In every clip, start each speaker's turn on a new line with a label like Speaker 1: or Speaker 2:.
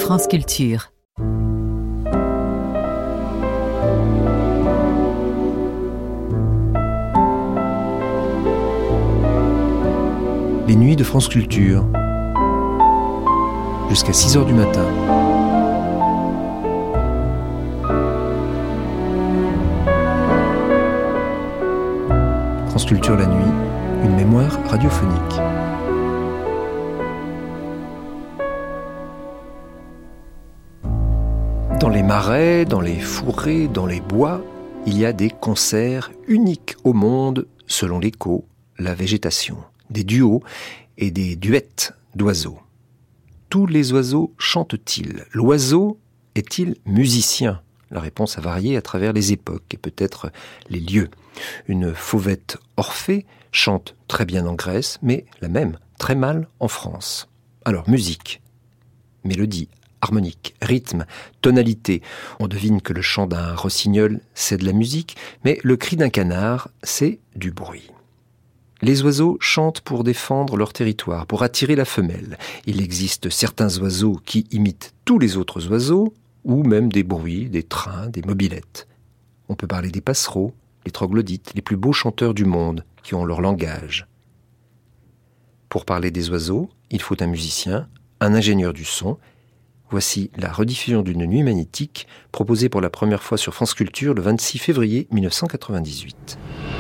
Speaker 1: France Culture.
Speaker 2: Les nuits de France Culture. Jusqu'à 6h du matin. France Culture la nuit, une mémoire radiophonique. Dans les marais, dans les fourrés, dans les bois, il y a des concerts uniques au monde selon l'écho, la végétation, des duos et des duets d'oiseaux. Tous les oiseaux chantent-ils ? L'oiseau est-il musicien ? La réponse a varié à travers les époques et peut-être les lieux. Une fauvette Orphée chante très bien en Grèce, mais la même, très mal en France. Alors, musique, mélodie, harmonique, rythme, tonalité. On devine que le chant d'un rossignol, c'est de la musique, mais le cri d'un canard, c'est du bruit. Les oiseaux chantent pour défendre leur territoire, pour attirer la femelle. Il existe certains oiseaux qui imitent tous les autres oiseaux, ou même des bruits, des trains, des mobylettes. On peut parler des passereaux, les troglodytes, les plus beaux chanteurs du monde, qui ont leur langage. Pour parler des oiseaux, il faut un musicien, un ingénieur du son. Voici la rediffusion d'une nuit magnétique, proposée pour la première fois sur France Culture le 26 février 1998.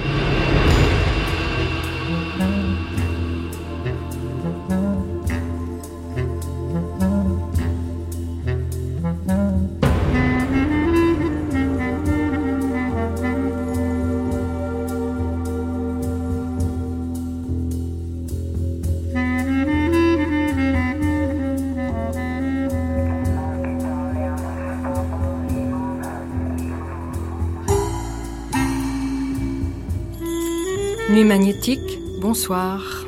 Speaker 3: Nuit magnétique, bonsoir.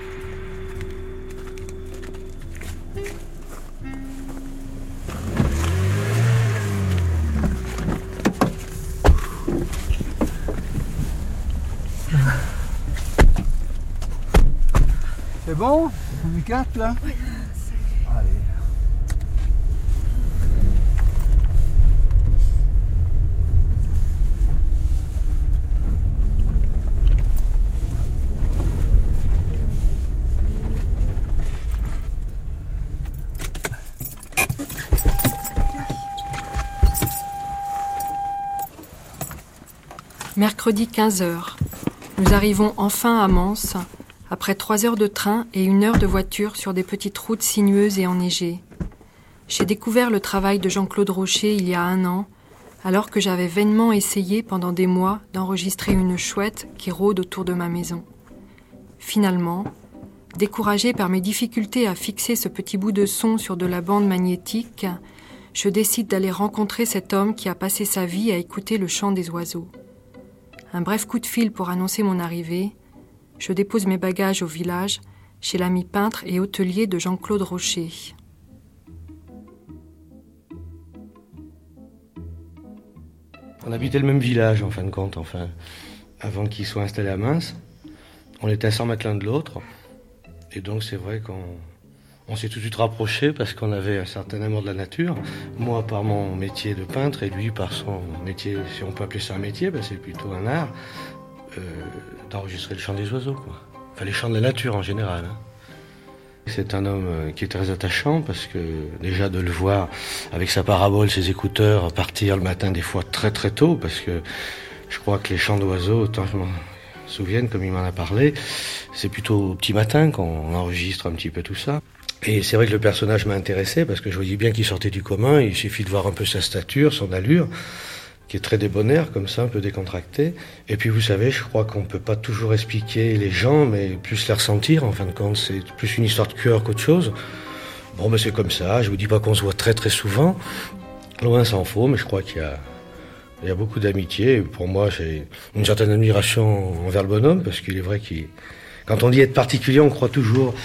Speaker 4: C'est bon? On est 4 là? Oui. Allez.
Speaker 3: Mercredi 15h. Nous arrivons enfin à Mans, après 3 heures de train et 1 heure de voiture sur des petites routes sinueuses et enneigées. J'ai découvert le travail de Jean-Claude Rocher il y a 1 an, alors que j'avais vainement essayé pendant des mois d'enregistrer une chouette qui rôde autour de ma maison. Finalement, découragée par mes difficultés à fixer ce petit bout de son sur de la bande magnétique, je décide d'aller rencontrer cet homme qui a passé sa vie à écouter le chant des oiseaux. Un bref coup de fil pour annoncer mon arrivée. Je dépose mes bagages au village, chez l'ami peintre et hôtelier de Jean-Claude Rocher.
Speaker 5: On habitait le même village, en fin de compte, avant qu'il soit installé à Mans. On était à 100 mètres l'un de l'autre. Et donc, c'est vrai qu'on s'est tout de suite rapprochés parce qu'on avait un certain amour de la nature. Moi, par mon métier de peintre, et lui, par son métier, si on peut appeler ça un métier, c'est plutôt un art, d'enregistrer le chant des oiseaux, quoi. Enfin, les chants de la nature en général. C'est un homme qui est très attachant parce que déjà de le voir avec sa parabole, ses écouteurs, partir le matin des fois très très tôt, parce que je crois que les chants d'oiseaux, autant je m'en souviens, comme il m'en a parlé, c'est plutôt au petit matin qu'on enregistre un petit peu tout ça. Et c'est vrai que le personnage m'a intéressé parce que je voyais bien qu'il sortait du commun. Il suffit de voir un peu sa stature, son allure, qui est très débonnaire, comme ça, un peu décontracté. Et puis vous savez, je crois qu'on peut pas toujours expliquer les gens, mais plus les ressentir. En fin de compte, c'est plus une histoire de cœur qu'autre chose. Bon, c'est comme ça. Je vous dis pas qu'on se voit très très souvent. Loin s'en faut, mais je crois qu'il y a beaucoup d'amitié. Et pour moi, j'ai une certaine admiration envers le bonhomme, parce qu'il est vrai quand on dit être particulier, on croit toujours...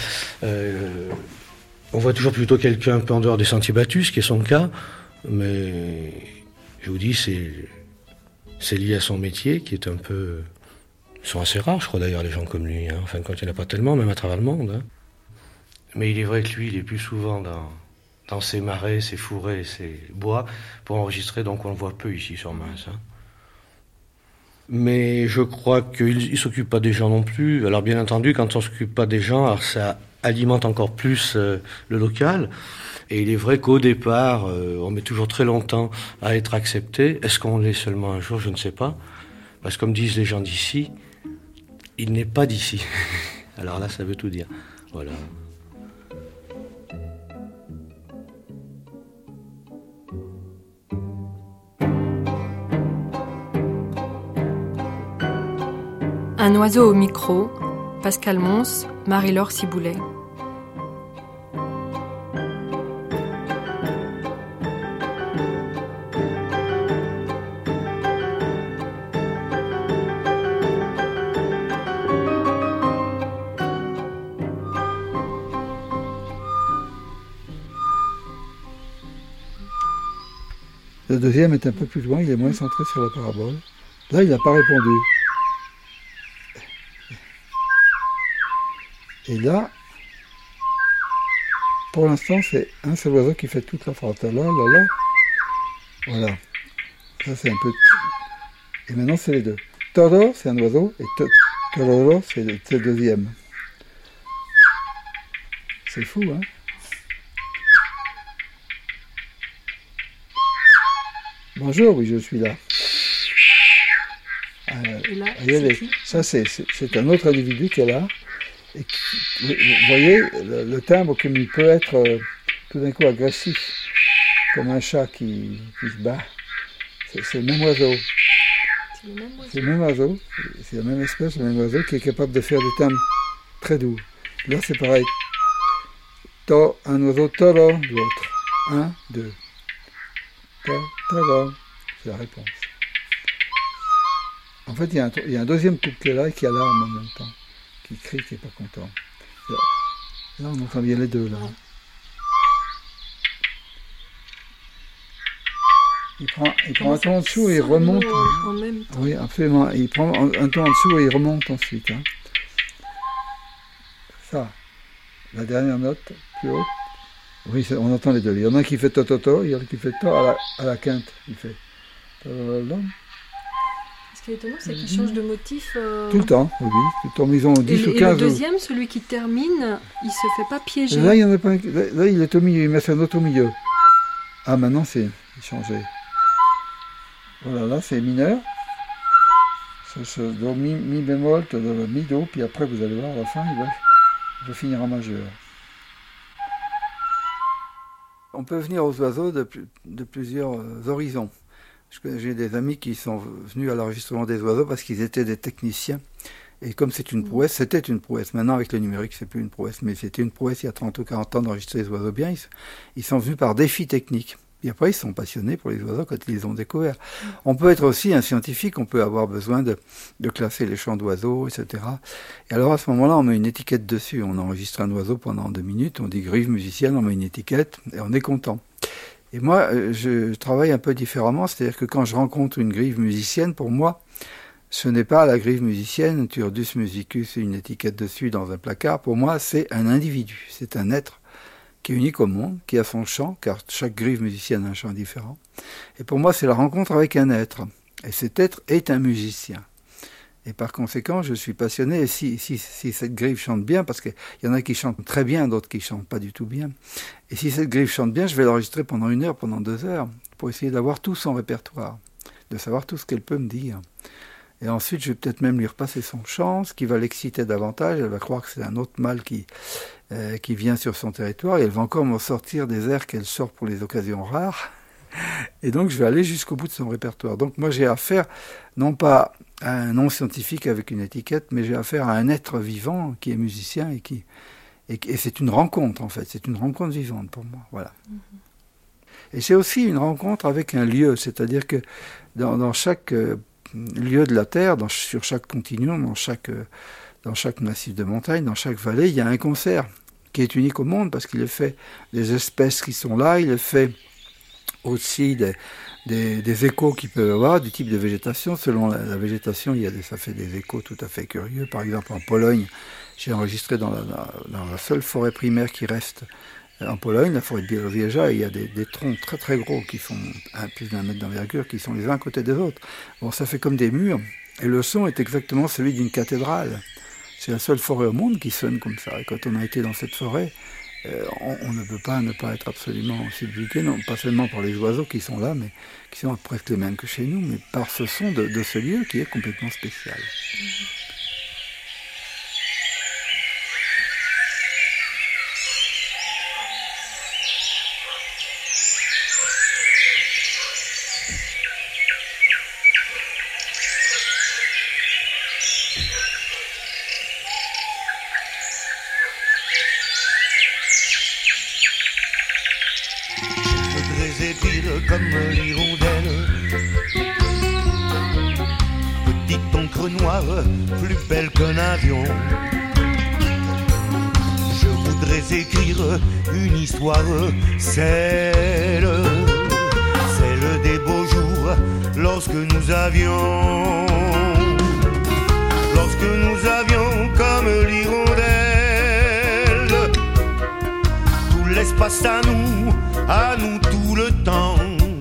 Speaker 5: on voit toujours plutôt quelqu'un un peu en dehors des sentiers battus, ce qui est son cas, mais je vous dis, c'est lié à son métier, qui est un peu... Ils sont assez rares, je crois d'ailleurs, les gens comme lui. En fin de compte, il n'y en a pas tellement, même à travers le monde. Mais il est vrai que lui, il est plus souvent dans ces marais, ces fourrés, ces bois, pour enregistrer, donc on le voit peu ici sur Mins. Hein. Mais je crois qu'il ne s'occupe pas des gens non plus. Alors bien entendu, quand on ne s'occupe pas des gens, alors ça alimente encore plus le local. Et il est vrai qu'au départ, on met toujours très longtemps à être accepté. Est-ce qu'on l'est seulement un jour? Je ne sais pas. Parce que comme disent les gens d'ici, il n'est pas d'ici. Alors là, ça veut tout dire. Voilà.
Speaker 3: Un oiseau au micro, Pascal Mons, Marie-Laure Ciboulet.
Speaker 4: Le deuxième est un peu plus loin, il est moins centré sur la parabole. Là, il n'a pas répondu. Et là, pour l'instant, c'est un seul oiseau qui fait toute la phrase. Là, là, là. Voilà. Ça, c'est un peu... Et maintenant, c'est les deux. Toro, c'est un oiseau, et tororo, c'est le deuxième. C'est fou, hein? Bonjour, oui, je suis là.
Speaker 3: Et là,
Speaker 4: ça, c'est un autre individu qui est là. Et vous voyez, le timbre comme il peut être tout d'un coup agressif, comme un chat qui se bat. C'est le même oiseau. C'est le même oiseau. C'est la même espèce, le même oiseau qui est capable de faire des timbres très doux. Là, c'est pareil. Un oiseau toro, l'autre. 1, 2. Toro. C'est la réponse. En fait, il y a un deuxième couple qui est là et qui alarme en même temps. Qui crie, qui n'est pas content. Là, on entend bien les deux, là. Il prend un ton en dessous et il remonte.
Speaker 3: En même temps.
Speaker 4: Oui, absolument. Il prend un ton en dessous et il remonte ensuite. Hein. Ça. La dernière note, plus haute. Oui, on entend les deux. Il y en a un qui fait to-to-to, il y en a un qui fait to à la quinte. Il fait to-to-to.
Speaker 3: Ce qui est étonnant, c'est qu'ils changent de motif.
Speaker 4: Tout le temps, oui. Tout le temps, ils ont 10 ou 15.
Speaker 3: Et le deuxième, celui qui termine, il se fait pas piéger.
Speaker 4: Là, il y en a pas un... Là, il est au milieu, il met sa note au milieu. Ah, maintenant, c'est changé. Voilà, là, c'est mineur. C'est do, mi bémol, mi do, puis après, vous allez voir, à la fin, il va finir en majeur. On peut venir aux oiseaux de plusieurs horizons. J'ai des amis qui sont venus à l'enregistrement des oiseaux parce qu'ils étaient des techniciens. Et comme c'est une prouesse, c'était une prouesse. Maintenant, avec le numérique, c'est plus une prouesse. Mais c'était une prouesse il y a 30 ou 40 ans d'enregistrer les oiseaux bien. Ils sont venus par défi technique. Et après, ils sont passionnés pour les oiseaux quand ils les ont découverts. On peut être aussi un scientifique, on peut avoir besoin de classer les chants d'oiseaux, etc. Et alors, à ce moment-là, on met une étiquette dessus. On enregistre un oiseau pendant 2 minutes, on dit grive musicienne, on met une étiquette et on est content. Et moi, je travaille un peu différemment, c'est-à-dire que quand je rencontre une grive musicienne, pour moi, ce n'est pas la grive musicienne, Turdus musicus, une étiquette dessus dans un placard. Pour moi, c'est un individu, c'est un être qui est unique au monde, qui a son chant, car chaque grive musicienne a un chant différent. Et pour moi, c'est la rencontre avec un être. Et cet être est un musicien. Et par conséquent, je suis passionné. Et si cette grive chante bien, parce qu'il y en a qui chantent très bien, d'autres qui chantent pas du tout bien. Et si cette grive chante bien, je vais l'enregistrer pendant 1 heure, pendant 2 heures, pour essayer d'avoir tout son répertoire, de savoir tout ce qu'elle peut me dire. Et ensuite, je vais peut-être même lui repasser son chant, ce qui va l'exciter davantage. Elle va croire que c'est un autre mâle qui vient sur son territoire. Et elle va encore me sortir des airs qu'elle sort pour les occasions rares. Et donc, je vais aller jusqu'au bout de son répertoire. Donc, moi, j'ai affaire, non pas à un non-scientifique avec une étiquette, mais j'ai affaire à un être vivant qui est musicien et c'est une rencontre, en fait. C'est une rencontre vivante pour moi. Voilà. Et c'est aussi une rencontre avec un lieu. C'est-à-dire que dans chaque lieu de la Terre, sur chaque continuum, dans chaque massif de montagne, dans chaque vallée, il y a un concert qui est unique au monde parce qu'il est fait des espèces qui sont là, il est fait aussi des échos qu'il peut y avoir, du type de végétation. Selon la végétation, ça fait des échos tout à fait curieux. Par exemple, en Pologne, j'ai enregistré dans la seule forêt primaire qui reste En Pologne, la forêt de Białowieża, il y a des troncs très très gros qui font plus d'1 mètre d'envergure, qui sont les uns à côté des autres. Bon, ça fait comme des murs, et le son est exactement celui d'une cathédrale. C'est la seule forêt au monde qui sonne comme ça. Et quand on a été dans cette forêt, on ne peut pas ne pas être absolument subjugué, non pas seulement par les oiseaux qui sont là, mais qui sont presque les mêmes que chez nous, mais par ce son de ce lieu qui est complètement spécial.
Speaker 1: Comme l'hirondelle, petite encre noire, plus belle qu'un avion. Je voudrais écrire une histoire, celle des beaux jours, lorsque nous avions comme l'hirondelle, tout l'espace à nous tout le temps.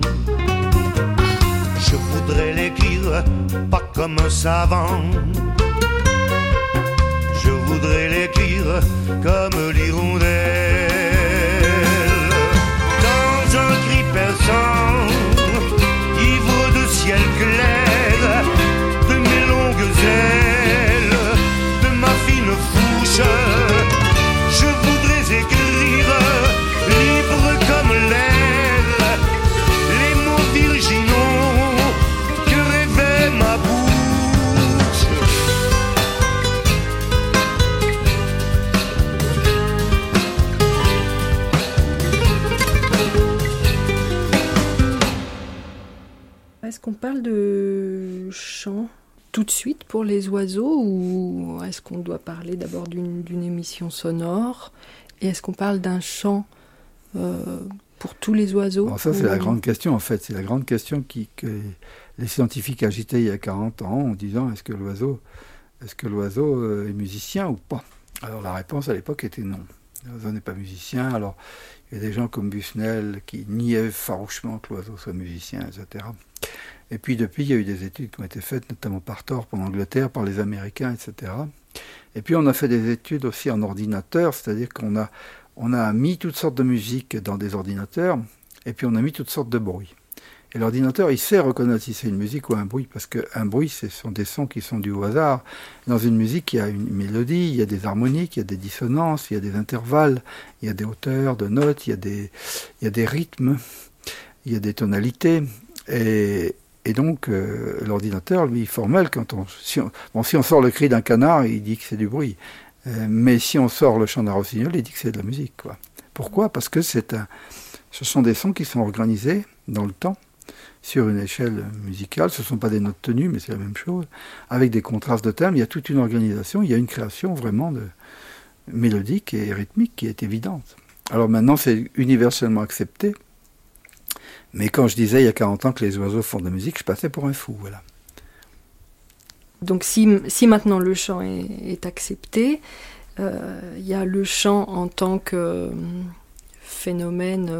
Speaker 1: Je voudrais l'écrire pas comme un savant, je voudrais l'écrire comme l'hirondelle. Dans un cri perçant, ivre de ciel clair, de mes longues ailes, de ma fine fouche, je voudrais écrire libre comme l'air, les mots virginaux que rêvait ma bouche.
Speaker 3: Est-ce qu'on parle de chant tout de suite pour les oiseaux, ou est-ce qu'on doit parler d'abord d'une émission sonore, et est-ce qu'on parle d'un chant pour tous les oiseaux?
Speaker 4: Alors ça, c'est la grande question, en fait. C'est la grande question que les scientifiques agitaient il y a 40 ans en disant est-ce que l'oiseau est musicien ou pas? Alors la réponse à l'époque était non. L'oiseau n'est pas musicien. Alors il y a des gens comme Busnel qui niaient farouchement que l'oiseau soit musicien, etc. Et puis depuis, il y a eu des études qui ont été faites, notamment par Thorpe en Angleterre, par les Américains, etc. Et puis on a fait des études aussi en ordinateur, c'est-à-dire qu'on a mis toutes sortes de musiques dans des ordinateurs, et puis on a mis toutes sortes de bruits. Et l'ordinateur, il sait reconnaître si c'est une musique ou un bruit, parce qu'un bruit, ce sont des sons qui sont dus au hasard. Dans une musique, il y a une mélodie, il y a des harmoniques, il y a des dissonances, il y a des intervalles, il y a des hauteurs de notes, il y a des rythmes, il y a des tonalités. Et donc, l'ordinateur, lui, formel, si on sort le cri d'un canard, il dit que c'est du bruit. Mais si on sort le chant d'un rossignol, il dit que c'est de la musique, quoi. Pourquoi ? Parce que ce sont des sons qui sont organisés dans le temps, sur une échelle musicale. Ce ne sont pas des notes tenues, mais c'est la même chose. Avec des contrastes de thèmes, il y a toute une organisation, il y a une création vraiment mélodique et rythmique qui est évidente. Alors maintenant, c'est universellement accepté. Mais quand je disais il y a 40 ans que les oiseaux font de la musique, je passais pour un fou, voilà.
Speaker 3: Donc si maintenant le chant est accepté, il y a le chant en tant que phénomène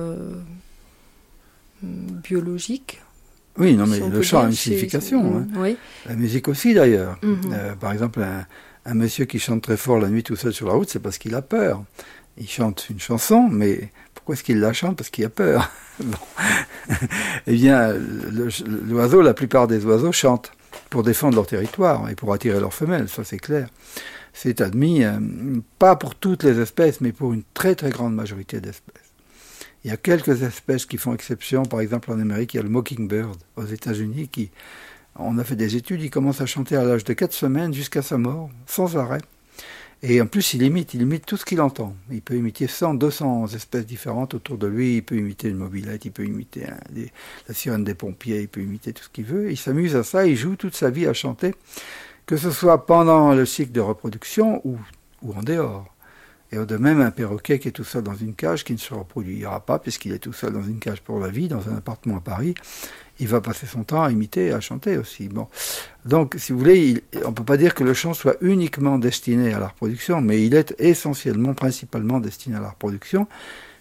Speaker 3: biologique.
Speaker 4: Oui, non, mais le chant a une signification.
Speaker 3: Oui.
Speaker 4: La musique aussi, d'ailleurs.
Speaker 3: Mm-hmm.
Speaker 4: Par exemple, un monsieur qui chante très fort la nuit tout seul sur la route, c'est parce qu'il a peur. Il chante une chanson, mais pourquoi est-ce qu'il la chante ? Parce qu'il a peur. Bon. Eh bien, l'oiseau, la plupart des oiseaux chantent pour défendre leur territoire et pour attirer leurs femelles, ça c'est clair. C'est admis, pas pour toutes les espèces, mais pour une très très grande majorité d'espèces. Il y a quelques espèces qui font exception, par exemple en Amérique, il y a le mockingbird aux États-Unis, on a fait des études, il commence à chanter à l'âge de 4 semaines jusqu'à sa mort, sans arrêt. Et en plus, il imite tout ce qu'il entend. Il peut imiter 100, 200 espèces différentes autour de lui. Il peut imiter une mobilette, il peut imiter la sirène des pompiers, il peut imiter tout ce qu'il veut. Il s'amuse à ça, il joue toute sa vie à chanter, que ce soit pendant le cycle de reproduction ou en dehors. Et de même, un perroquet qui est tout seul dans une cage, qui ne se reproduira pas, puisqu'il est tout seul dans une cage pour la vie, dans un appartement à Paris, il va passer son temps à imiter et à chanter aussi. Bon. Donc, si vous voulez, on ne peut pas dire que le chant soit uniquement destiné à la reproduction, mais il est essentiellement, principalement destiné à la reproduction,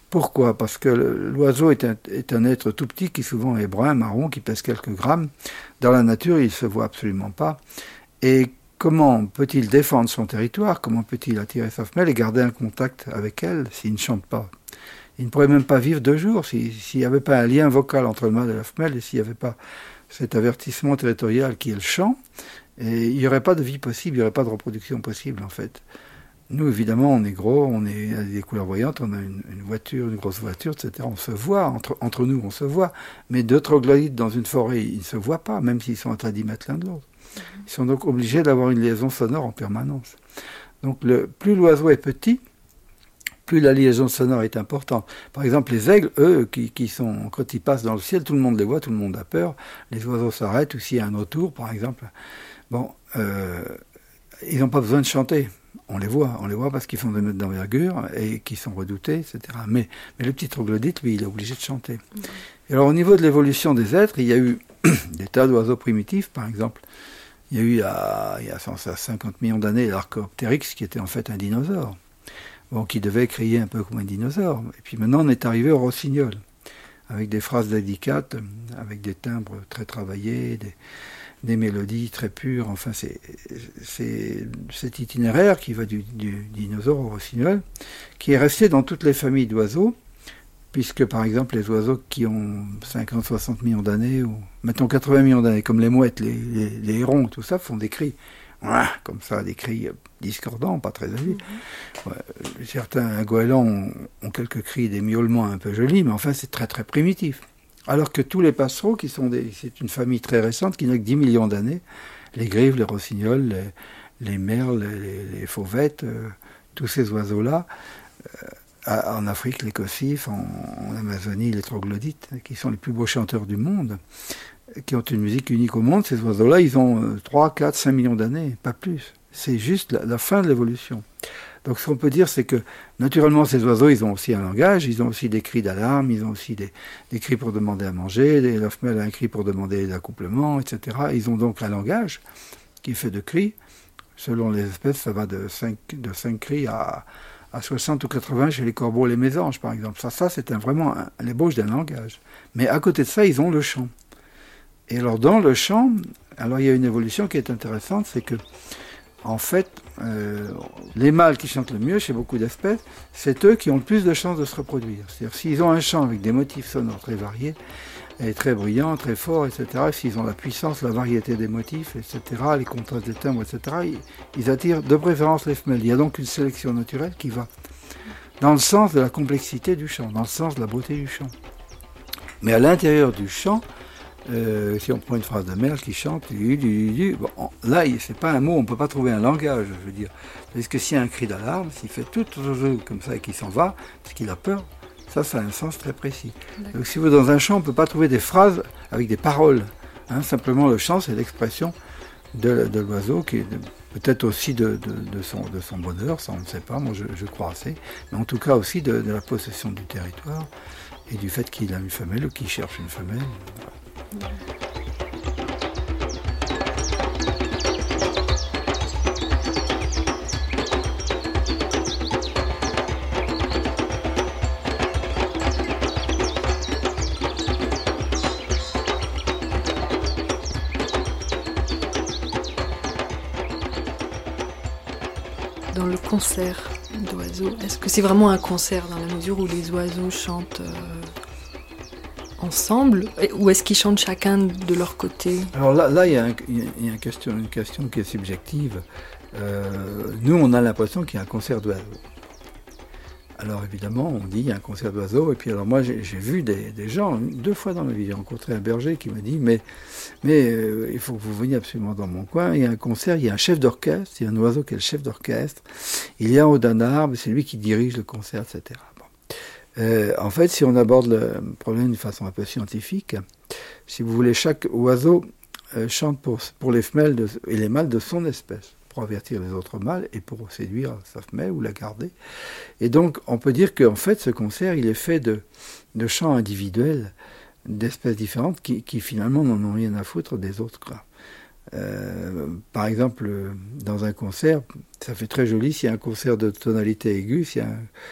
Speaker 4: Pourquoi ? Parce que l'oiseau est un être tout petit qui souvent est brun, marron, qui pèse quelques grammes. Dans la nature, il ne se voit absolument pas. Et comment peut-il défendre son territoire ? Comment peut-il attirer sa femelle et garder un contact avec elle s'il ne chante pas ? Il ne pourrait même pas vivre 2 jours s'il n'y avait pas un lien vocal entre le mâle et la femelle et s'il n'y avait pas cet avertissement territorial qui est le chant. Et il n'y aurait pas de vie possible, il n'y aurait pas de reproduction possible en fait. Nous, évidemment, on est gros, on a des couleurs voyantes, on a une voiture, une grosse voiture, etc. On se voit, entre nous, on se voit. Mais deux troglodytes dans une forêt, ils ne se voient pas, même s'ils sont à 10 mètres l'un de l'autre. Ils sont donc obligés d'avoir une liaison sonore en permanence. Donc, plus l'oiseau est petit, plus la liaison sonore est importante. Par exemple, les aigles, eux, quand ils passent dans le ciel, tout le monde les voit, tout le monde a peur. Les oiseaux s'arrêtent, ou s'il y a un autour, par exemple. Bon, ils n'ont pas besoin de chanter. On les voit parce qu'ils font des mètres d'envergure et qu'ils sont redoutés, etc. Mais le petit troglodyte, lui, il est obligé de chanter. Et alors, au niveau de l'évolution des êtres, il y a eu des tas d'oiseaux primitifs, par exemple. Il y a eu, il y a 150 millions d'années, l'Archaeopteryx, qui était en fait un dinosaure. Bon, qui devait crier un peu comme un dinosaure. Et puis maintenant, on est arrivé au rossignol, avec des phrases délicates, avec des timbres très travaillés, des mélodies très pures. Enfin, c'est cet itinéraire qui va du dinosaure au rossignol, qui est resté dans toutes les familles d'oiseaux, puisque par exemple les oiseaux qui ont 50-60 millions d'années, ou mettons 80 millions d'années, comme les mouettes, les hérons, tout ça, font des cris. Comme ça, des cris discordants, pas très jolis. Ouais, certains goélands ont quelques cris, des miaulements un peu jolis, mais enfin c'est très très primitif. Alors que tous les passereaux, c'est une famille très récente qui n'a que 10 millions d'années, les grives, les rossignols, les merles, les fauvettes, tous ces oiseaux-là, en Afrique, les cossifs, en Amazonie, les troglodytes, qui sont les plus beaux chanteurs du monde, qui ont une musique unique au monde, ces oiseaux-là, ils ont 3, 4, 5 millions d'années, pas plus. C'est juste la fin de l'évolution. Donc ce qu'on peut dire, c'est que naturellement, ces oiseaux, ils ont aussi un langage, ils ont aussi des cris d'alarme, ils ont aussi des cris pour demander à manger, la femelle a un cri pour demander l'accouplement, etc. Ils ont donc un langage qui est fait de cris. Selon les espèces, ça va de 5 cris à 60 ou 80 chez les corbeaux et les mésanges, par exemple. Ça c'est vraiment l'ébauche d'un langage. Mais à côté de ça, ils ont le chant. Et alors, dans le chant, il y a une évolution qui est intéressante, c'est que, en fait, les mâles qui chantent le mieux chez beaucoup d'espèces, c'est eux qui ont le plus de chances de se reproduire. C'est-à-dire, s'ils ont un chant avec des motifs sonores très variés, et très brillants, très forts, etc., s'ils ont la puissance, la variété des motifs, etc., les contrastes des timbres, etc., ils attirent de préférence les femelles. Il y a donc une sélection naturelle qui va dans le sens de la complexité du chant, dans le sens de la beauté du chant. Mais à l'intérieur du chant, si on prend une phrase de merle qui chante, bon, là, c'est pas un mot, on ne peut pas trouver un langage, je veux dire. Parce que s'il y a un cri d'alarme, s'il fait tout comme ça et qu'il s'en va, parce qu'il a peur, ça a un sens très précis. Donc si vous dans un chant, on ne peut pas trouver des phrases avec des paroles. Simplement, le chant, c'est l'expression de l'oiseau, qui est peut-être aussi de son bonheur, ça on ne sait pas, moi je crois assez, mais en tout cas aussi de la possession du territoire et du fait qu'il a une femelle ou qu'il cherche une femelle. Voilà.
Speaker 3: Dans le concert d'oiseaux, est-ce que c'est vraiment un concert dans la mesure où les oiseaux chantent ensemble, ou est-ce qu'ils chantent chacun de leur côté?
Speaker 4: Alors là, il y a une question qui est subjective. Nous, on a l'impression qu'il y a un concert d'oiseaux. Alors évidemment, on dit il y a un concert d'oiseaux, et puis alors moi j'ai vu des gens, 2 fois dans ma vie, j'ai rencontré un berger qui m'a dit mais il faut que vous veniez absolument dans mon coin, il y a un concert, il y a un chef d'orchestre, il y a un oiseau qui est le chef d'orchestre, il y a en haut d'un arbre, c'est lui qui dirige le concert, etc. Bon. En fait, si on aborde le problème d'une façon un peu scientifique, si vous voulez, chaque oiseau chante pour les femelles et les mâles de son espèce, pour avertir les autres mâles et pour séduire sa femelle ou la garder. Et donc, on peut dire qu'en fait, ce concert, il est fait de chants individuels d'espèces différentes qui finalement n'en ont rien à foutre des autres. Par exemple, dans un concert, ça fait très joli s'il y a un concert de tonalité aiguë, s'il y a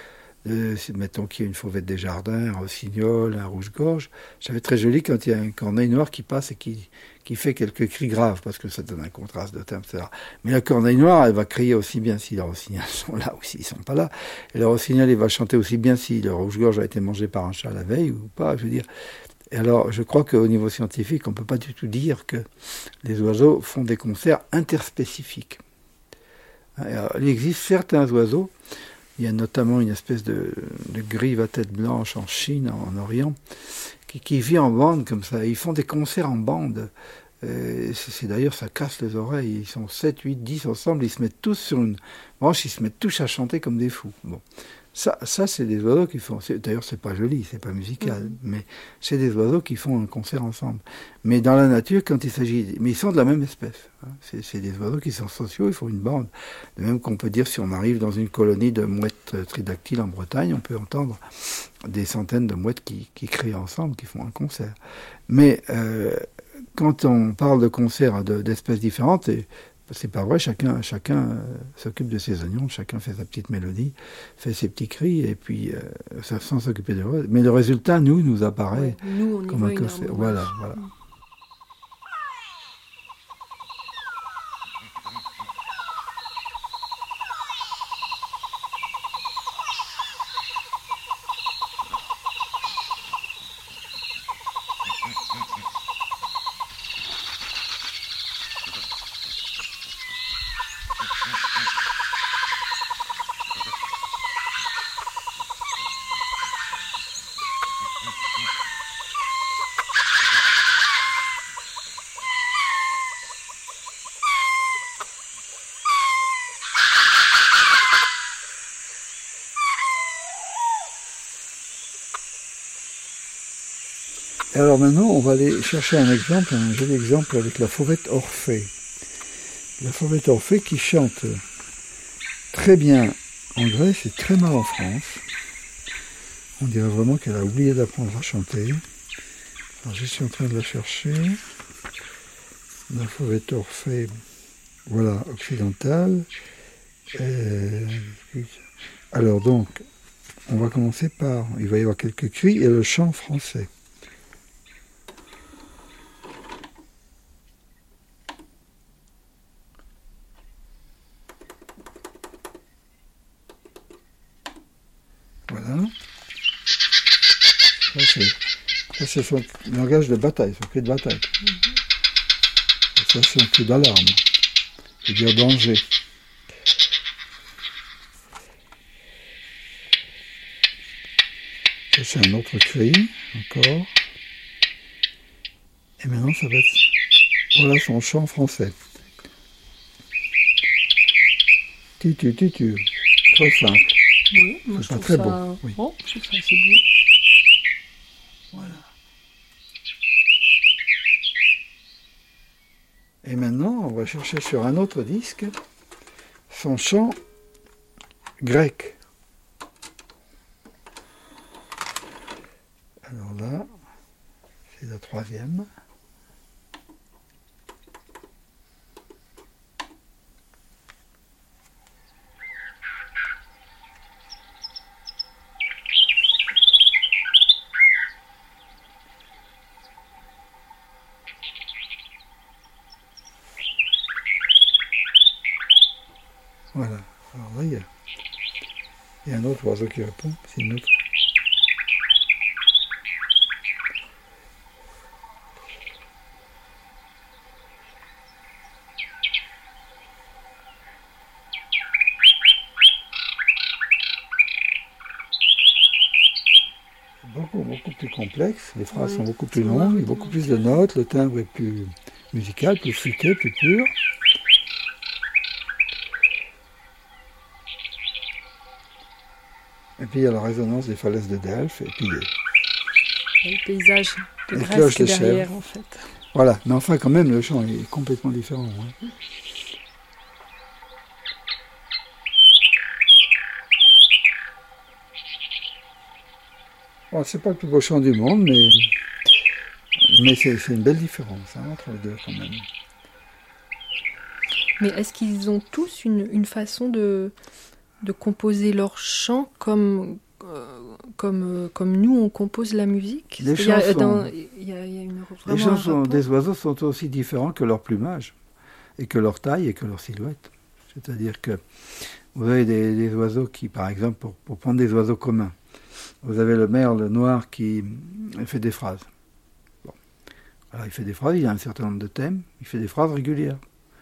Speaker 4: mettons qu'il y a une fauvette des jardins, un rossignol, un rouge-gorge. J'avais très joli quand il y a un corneille noir qui passe et qui fait quelques cris graves, parce que ça donne un contraste de timbre, etc. Mais la corneille noire, elle va crier aussi bien si les rossignols sont là ou s'ils sont pas là. Et le rossignol, il va chanter aussi bien si le rouge-gorge a été mangé par un chat la veille ou pas, je veux dire. Et alors, je crois qu'au niveau scientifique, on ne peut pas du tout dire que les oiseaux font des concerts interspécifiques. Alors, il existe certains oiseaux, il y a notamment une espèce de grive à tête blanche en Chine, en Orient, qui vit en bande comme ça. Ils font des concerts en bande. C'est d'ailleurs, ça casse les oreilles. Ils sont 7, 8, 10 ensemble, ils se mettent tous sur une branche, ils se mettent tous à chanter comme des fous. Bon. Ça c'est des oiseaux qui font... D'ailleurs, c'est pas joli, c'est pas musical, mais c'est des oiseaux qui font un concert ensemble. Mais dans la nature, quand il s'agit... Mais ils sont de la même espèce. Hein. C'est des oiseaux qui sont sociaux, ils font une bande. De même qu'on peut dire, si on arrive dans une colonie de mouettes tridactyles en Bretagne, on peut entendre des centaines de mouettes qui crient ensemble, qui font un concert. Mais quand on parle de concerts d'espèces différentes... C'est pas vrai, chacun s'occupe de ses oignons, chacun fait sa petite mélodie, fait ses petits cris, et puis sans s'occuper de l'autre. Mais le résultat, nous apparaît comme un concert. Voilà. Alors maintenant, on va aller chercher un joli exemple avec la fauvette Orphée. La fauvette Orphée qui chante très bien en Grèce et très mal en France. On dirait vraiment qu'elle a oublié d'apprendre à chanter. Alors je suis en train de la chercher. La fauvette Orphée, voilà, occidentale. Alors donc, on va commencer par, il va y avoir quelques cris et le chant français. Voilà. Ça, c'est son langage de bataille, son cri de bataille. Et ça, c'est un cri d'alarme. Je veux dire danger. Ça, c'est un autre cri, encore. Et maintenant, ça va être... Voilà son chant français. Tu. Très simple.
Speaker 3: Oui, moi je
Speaker 4: C'est
Speaker 3: trouve
Speaker 4: très
Speaker 3: ça...
Speaker 4: beau. Oui.
Speaker 3: Oh, je trouve ça assez beau.
Speaker 4: Voilà. Et maintenant, on va chercher sur un autre disque son chant grec. Alors là, c'est la troisième. Voilà. Alors là, il y a un autre oiseau qui répond. C'est une autre. Beaucoup plus complexe. Les phrases sont beaucoup plus longues, il y a beaucoup plus de notes, le timbre est plus musical, plus futé, plus pur. Et puis il y a la résonance des falaises de Delphes, et puis
Speaker 3: Le paysage de
Speaker 4: les
Speaker 3: Grèce
Speaker 4: cloches
Speaker 3: qui est
Speaker 4: de
Speaker 3: derrière,
Speaker 4: chèvre.
Speaker 3: en fait.
Speaker 4: Voilà, mais enfin quand même le chant est complètement différent. Hein. Bon, c'est pas le plus beau chant du monde, mais c'est une belle différence hein, entre les deux quand même.
Speaker 3: Mais est-ce qu'ils ont tous une façon de composer leur chant comme comme nous, on compose la musique.
Speaker 4: Les
Speaker 3: les
Speaker 4: chansons des oiseaux sont aussi différents que leur plumage, et que leur taille, et que leur silhouette. C'est-à-dire que vous avez des oiseaux qui, par exemple, pour prendre des oiseaux communs, vous avez le merle noir qui fait des phrases. Bon. Alors il fait des phrases, il a un certain nombre de thèmes, il fait des phrases régulières.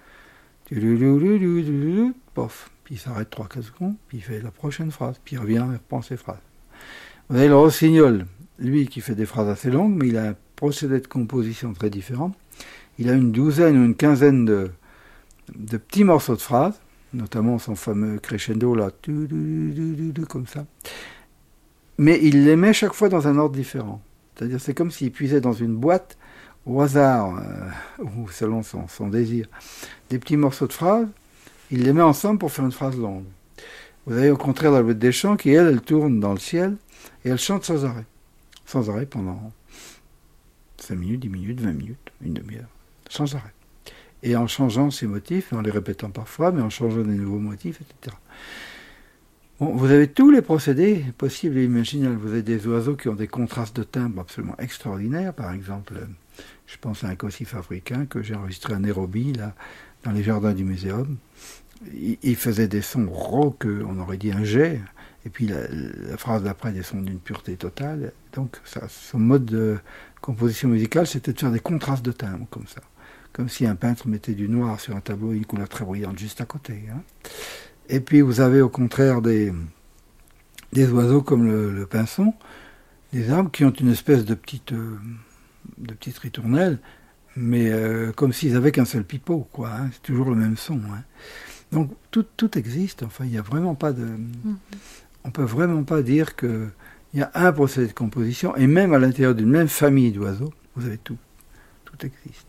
Speaker 4: Pof. Puis il s'arrête 3-4 secondes, puis il fait la prochaine phrase, puis il revient et reprend ses phrases. Vous avez le rossignol, lui qui fait des phrases assez longues, mais il a un procédé de composition très différent. Il a une douzaine ou une quinzaine de petits morceaux de phrases, notamment son fameux crescendo, là, comme ça. Mais il les met chaque fois dans un ordre différent. C'est-à-dire c'est comme s'il puisait dans une boîte, au hasard, ou selon son désir, des petits morceaux de phrases, il les met ensemble pour faire une phrase longue. Vous avez au contraire la bête des champs qui, elle tourne dans le ciel et elle chante sans arrêt pendant 5 minutes, 10 minutes, 20 minutes, une demi-heure, sans arrêt. Et en changeant ses motifs, en les répétant parfois, mais en changeant des nouveaux motifs, etc. Bon, vous avez tous les procédés possibles et imaginables. Vous avez des oiseaux qui ont des contrastes de timbre absolument extraordinaires. Par exemple, je pense à un cossif africain que j'ai enregistré à Nairobi, là, dans les jardins du muséum. Il faisait des sons rauques, on aurait dit un jet, et puis la phrase d'après, des sons d'une pureté totale. Donc, son mode de composition musicale, c'était de faire des contrastes de timbre, comme ça. Comme si un peintre mettait du noir sur un tableau et une couleur très brillante juste à côté. Hein. Et puis, vous avez au contraire des oiseaux comme le pinson, des arbres qui ont une espèce de petite ritournelle, mais comme s'ils avaient qu'un seul pipeau, quoi. Hein. C'est toujours le même son. Hein. Donc tout existe. Enfin, il n'y a vraiment pas de. On peut vraiment pas dire qu'il y a un procédé de composition, et même à l'intérieur d'une même famille d'oiseaux, vous avez tout. Tout existe.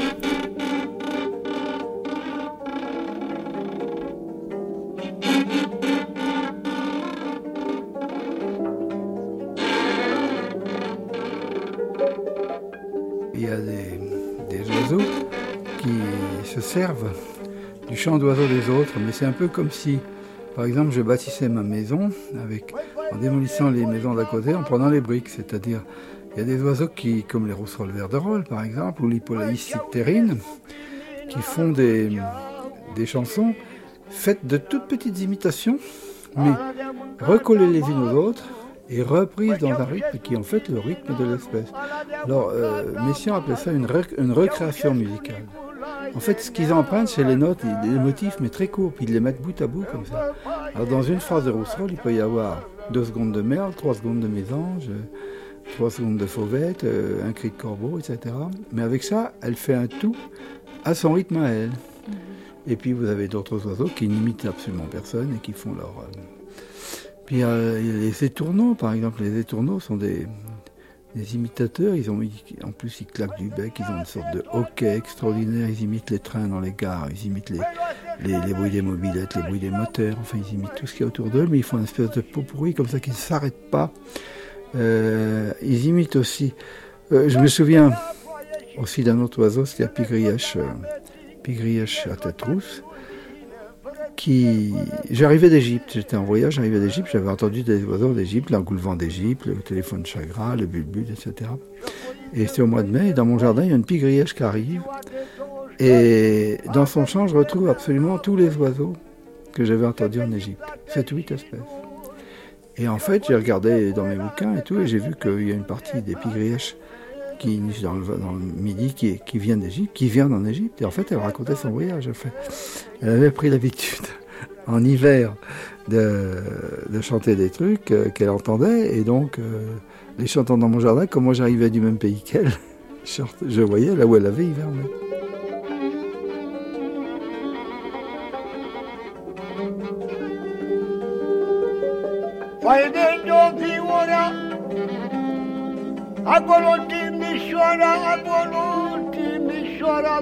Speaker 4: Il y a des oiseaux qui se servent du chant d'oiseaux des autres, mais c'est un peu comme si, par exemple, je bâtissais ma maison en démolissant les maisons d'à côté, en prenant les briques, c'est-à-dire, il y a des oiseaux qui, comme les rousseaux verderoles par exemple, ou l'Hippolaïs cyptérine, qui font des chansons faites de toutes petites imitations, mais recollées les unes aux autres, et reprises dans un rythme qui est en fait le rythme de l'espèce. Alors, Messiaen appelait ça une recréation musicale. En fait, ce qu'ils empruntent, c'est les notes, les motifs, mais très courts, puis ils les mettent bout à bout comme ça. Alors, dans une phrase de Rousseau, il peut y avoir 2 secondes de merle, 3 secondes de mésange, 3 secondes de fauvette, un cri de corbeau, etc. Mais avec ça, elle fait un tout à son rythme à elle. Et puis, vous avez d'autres oiseaux qui n'imitent absolument personne et qui font leur... Puis, les étourneaux, par exemple. Les étourneaux sont des imitateurs, en plus ils claquent du bec, ils ont une sorte de hoquet extraordinaire, ils imitent les trains dans les gares, ils imitent les bruits des mobylettes, les bruits des moteurs, enfin ils imitent tout ce qu'il y a autour d'eux, mais ils font une espèce de pot pourri comme ça qui ne s'arrête pas. Ils imitent aussi, je me souviens aussi d'un autre oiseau, c'était la pigrièche à tête rousse, J'arrivais d'Égypte, j'étais en voyage, j'arrivais d'Égypte, j'avais entendu des oiseaux d'Égypte, l'engoulevent d'Égypte, le téléphone chagrin, le bulbul, etc. Et c'était au mois de mai, et dans mon jardin, il y a une pigrièche qui arrive, et dans son chant, je retrouve absolument tous les oiseaux que j'avais entendus en Égypte, 7 ou 8 espèces. Et en fait, j'ai regardé dans mes bouquins et tout, et j'ai vu qu'il y a une partie des pigrièches qui dans le midi, qui viennent d'Égypte, qui viennent en Égypte. Et en fait, elle racontait son voyage. Elle avait pris l'habitude, en hiver, de chanter des trucs qu'elle entendait. Et donc, les chantant dans mon jardin, comme moi j'arrivais du même pays qu'elle, je voyais là où elle avait hiverné.
Speaker 6: Acolo Timișoara,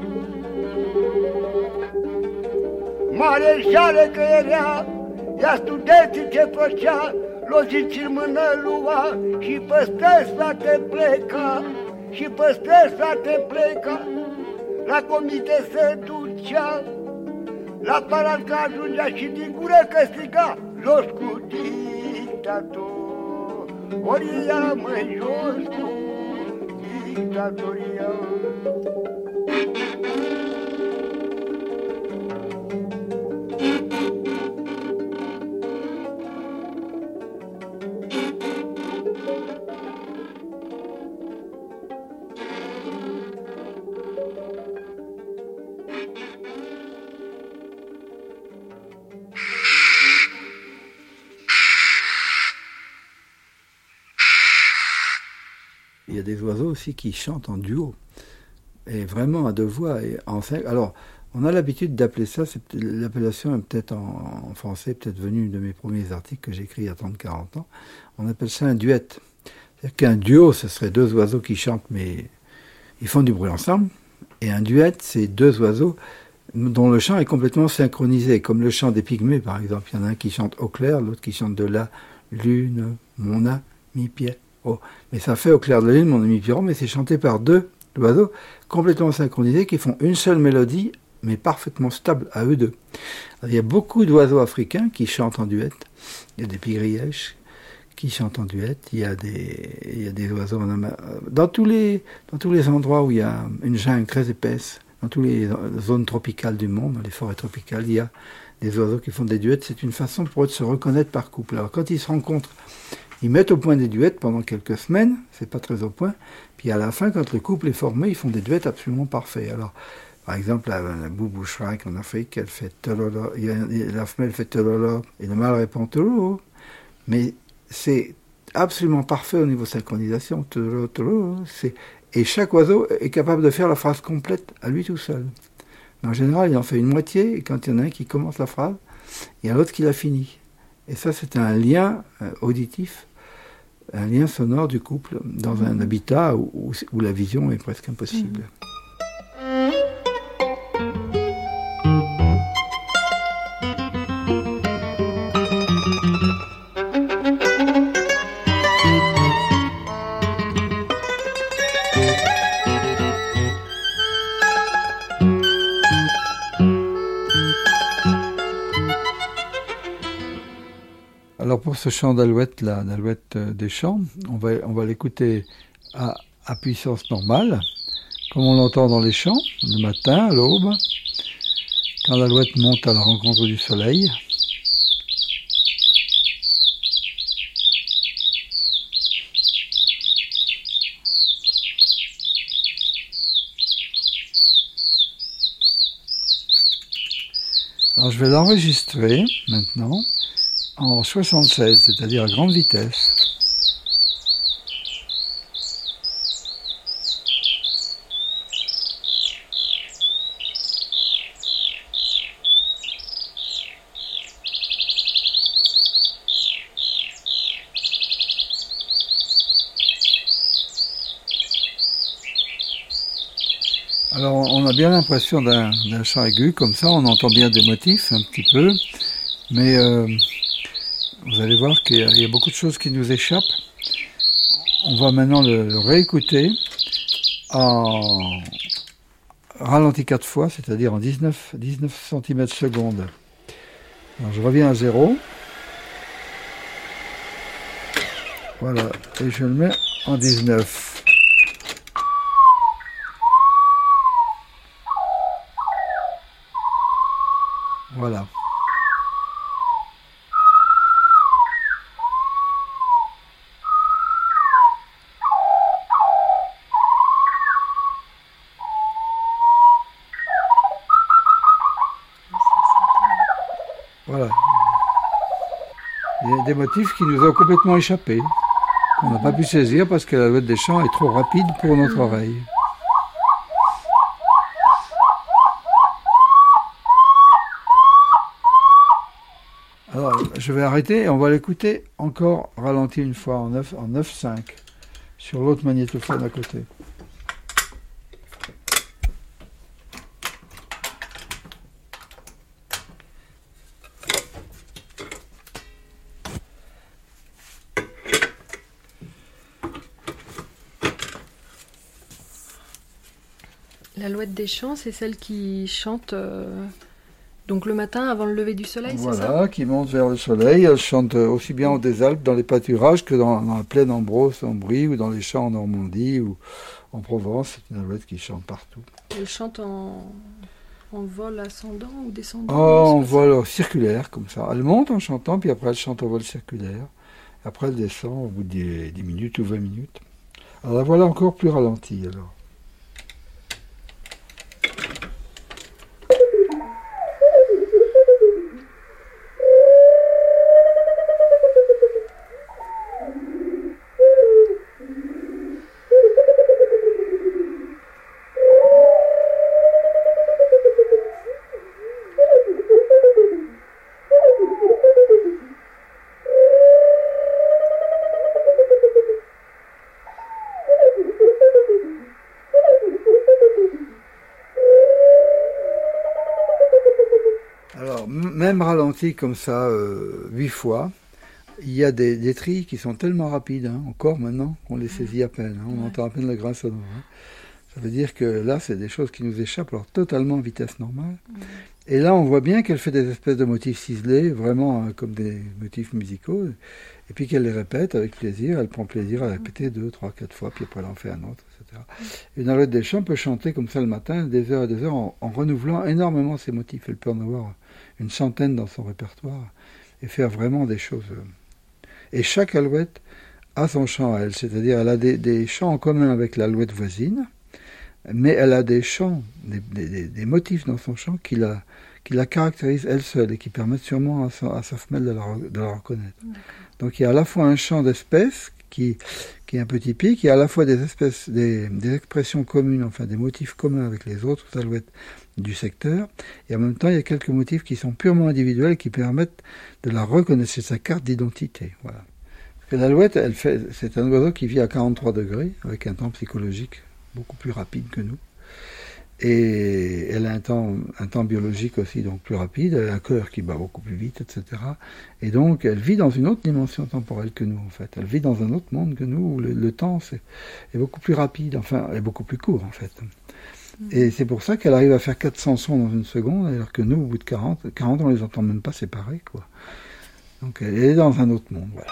Speaker 6: Mareșale că era, ea studenții ce făcea, loziți în mână lua și pe străzi te pleca, și pe străzi te pleca, la comite se ducea, la parat că ajungea și din gură că striga, jos cu tita. dictatoria, măi jos cu dictatoria.
Speaker 4: Il y a des oiseaux aussi qui chantent en duo, et vraiment à deux voix. Et en cinq. Alors, on a l'habitude d'appeler ça, l'appellation est peut-être en français, peut-être venue de mes premiers articles que j'ai écrits il y a 30-40 ans, on appelle ça un duet. C'est-à-dire qu'un duo, ce serait deux oiseaux qui chantent, mais ils font du bruit ensemble, et un duet, c'est deux oiseaux dont le chant est complètement synchronisé, comme le chant des pygmées, par exemple. Il y en a un qui chante au clair, l'autre qui chante de la lune, mon ami Pierre. Oh. Mais ça fait au clair de la lune, mon ami Pierrot, mais c'est chanté par deux oiseaux complètement synchronisés qui font une seule mélodie, mais parfaitement stable à eux deux. Alors, il y a beaucoup d'oiseaux africains qui chantent en duet. Il y a des pigrièches qui chantent en duet. Il y a des oiseaux dans tous les endroits où il y a une jungle très épaisse, dans toutes les zones tropicales du monde, dans les forêts tropicales, il y a des oiseaux qui font des duets. C'est une façon pour eux de se reconnaître par couple. Alors quand ils se rencontrent, ils mettent au point des duets pendant quelques semaines, c'est pas très au point, puis à la fin, quand le couple est formé, ils font des duets absolument parfaits. Alors, par exemple, la boubou shrike en Afrique, elle fait tololo, la femelle fait tololo, et le mâle répond tololo, mais c'est absolument parfait au niveau synchronisation, tololo, tololo, et chaque oiseau est capable de faire la phrase complète à lui tout seul. Mais en général, il en fait une moitié, et quand il y en a un qui commence la phrase, il y a l'autre qui la finit. Et ça, c'est un lien auditif, un lien sonore du couple dans un habitat où la vision est presque impossible. Alors pour ce chant d'alouette là, l'alouette des champs, on va l'écouter à puissance normale, comme on l'entend dans les champs, le matin, à l'aube, quand l'alouette monte à la rencontre du soleil. Alors je vais l'enregistrer maintenant en 76, c'est-à-dire à grande vitesse. Alors on a bien l'impression d'un chant aigu, comme ça on entend bien des motifs un petit peu, mais vous allez voir qu'il y a beaucoup de choses qui nous échappent. On va maintenant le réécouter en ralenti 4 fois, c'est-à-dire en 19 cm/seconde. Alors je reviens à 0. Voilà, et je le mets en 19. Voilà. Voilà. Il y a des motifs qui nous ont complètement échappé, qu'on n'a pas pu saisir parce que l'alouette des champs est trop rapide pour notre oreille. Alors, je vais arrêter et on va l'écouter encore ralenti une fois en 9/5 sur l'autre magnétophone à côté.
Speaker 3: L'alouette des champs, c'est celle qui chante Donc le matin, avant le lever du soleil, c'est ça?
Speaker 4: Voilà, qui monte vers le soleil. Elle chante aussi bien au des Alpes, dans les pâturages, que dans la plaine en Brosse, en Brie, ou dans les champs en Normandie, ou en Provence. C'est une alouette qui chante partout.
Speaker 3: Elle chante en vol ascendant ou descendant?
Speaker 4: En vol circulaire, comme ça. Elle monte en chantant, puis après elle chante en vol circulaire. Après elle descend au bout de 10 minutes ou 20 minutes. Alors la voilà encore plus ralentie, alors. Même ralenti comme ça 8 fois, il y a des trilles qui sont tellement rapides, hein, encore maintenant, qu'on les saisit à peine. Hein, on entend à peine le grain sonore. Hein. Ça veut dire que là, c'est des choses qui nous échappent, alors totalement en vitesse normale. Et là, on voit bien qu'elle fait des espèces de motifs ciselés, vraiment comme des motifs musicaux, et puis qu'elle les répète avec plaisir. Elle prend plaisir à les répéter 2, 3, 4 fois, puis après elle en fait un autre, etc. Une alouette des champs peut chanter comme ça le matin, des heures et des heures, en renouvelant énormément ses motifs. Elle peut en avoir une centaine dans son répertoire et faire vraiment des choses. Et chaque alouette a son chant à elle, c'est-à-dire elle a des chants en commun avec l'alouette voisine, mais elle a des chants, des motifs dans son chant qui la caractérisent elle seule et qui permettent sûrement à sa femelle de la reconnaître. Donc il y a à la fois un chant d'espèces qui est un peu typique, il y a à la fois des expressions communes, enfin des motifs communs avec les autres alouettes du secteur, et en même temps il y a quelques motifs qui sont purement individuels et qui permettent de la reconnaître, c'est sa carte d'identité. Voilà. Parce que l'alouette, c'est un oiseau qui vit à 43 degrés, avec un temps psychologique beaucoup plus rapide que nous. Et elle a un temps biologique aussi donc plus rapide, elle a un cœur qui bat beaucoup plus vite, etc. Et donc elle vit dans une autre dimension temporelle que nous en fait. Elle vit dans un autre monde que nous où le temps est beaucoup plus rapide, enfin est beaucoup plus court en fait. Et c'est pour ça qu'elle arrive à faire 400 sons dans une seconde, alors que nous au bout de 40 on les entend même pas séparés quoi. Donc elle est dans un autre monde, voilà.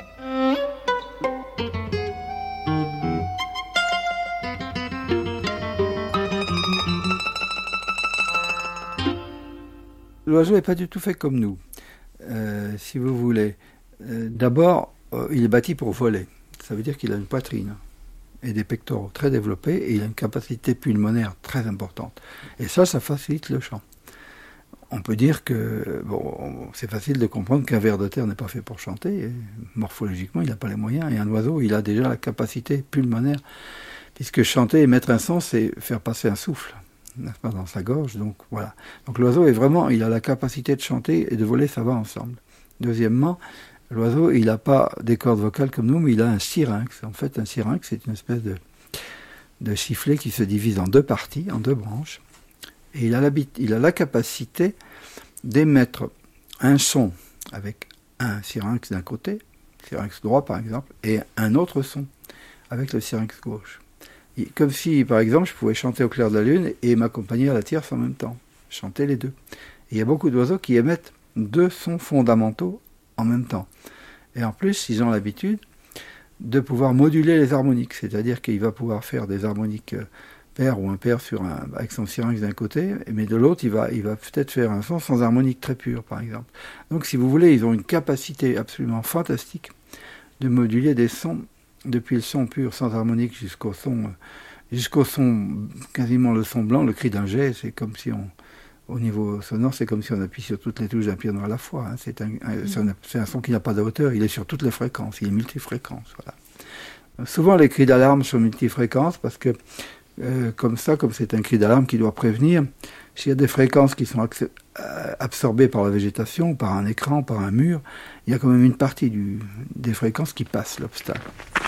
Speaker 4: L'oiseau n'est pas du tout fait comme nous, si vous voulez. D'abord, il est bâti pour voler. Ça veut dire qu'il a une poitrine et des pectoraux très développés et il a une capacité pulmonaire très importante. Et ça facilite le chant. On peut dire que c'est facile de comprendre qu'un ver de terre n'est pas fait pour chanter. Et morphologiquement, il n'a pas les moyens. Et un oiseau, il a déjà la capacité pulmonaire, puisque chanter et mettre un son, c'est faire passer un souffle, n'est-ce pas, dans sa gorge. Donc voilà. Donc l'oiseau il a la capacité de chanter et de voler, ça va ensemble. Deuxièmement, l'oiseau, il n'a pas des cordes vocales comme nous, mais il a un syrinx. En fait, un syrinx, c'est une espèce de sifflet qui se divise en 2 parties, en 2 branches. Et il a la capacité d'émettre un son avec un syrinx d'un côté, syrinx droit par exemple, et un autre son avec le syrinx gauche. Comme si, par exemple, je pouvais chanter au clair de la lune et m'accompagner à la tierce en même temps. Chanter les deux. Et il y a beaucoup d'oiseaux qui émettent 2 sons fondamentaux en même temps. Et en plus, ils ont l'habitude de pouvoir moduler les harmoniques. C'est-à-dire qu'il va pouvoir faire des harmoniques paires ou impaires avec son syrinx d'un côté, mais de l'autre, il va peut-être faire un son sans harmonique très pure, par exemple. Donc, si vous voulez, ils ont une capacité absolument fantastique de moduler des sons depuis le son pur sans harmonique jusqu'au son quasiment le son blanc, le cri d'un jet. C'est comme si au niveau sonore, c'est comme si on appuie sur toutes les touches d'un piano à la fois. Hein. C'est un son qui n'a pas de hauteur, il est sur toutes les fréquences, il est multifréquence. Voilà. Souvent les cris d'alarme sont multifréquences parce que comme c'est un cri d'alarme qui doit prévenir, s'il y a des fréquences qui sont absorbées par la végétation, par un écran, par un mur, il y a quand même une partie des fréquences qui passent l'obstacle.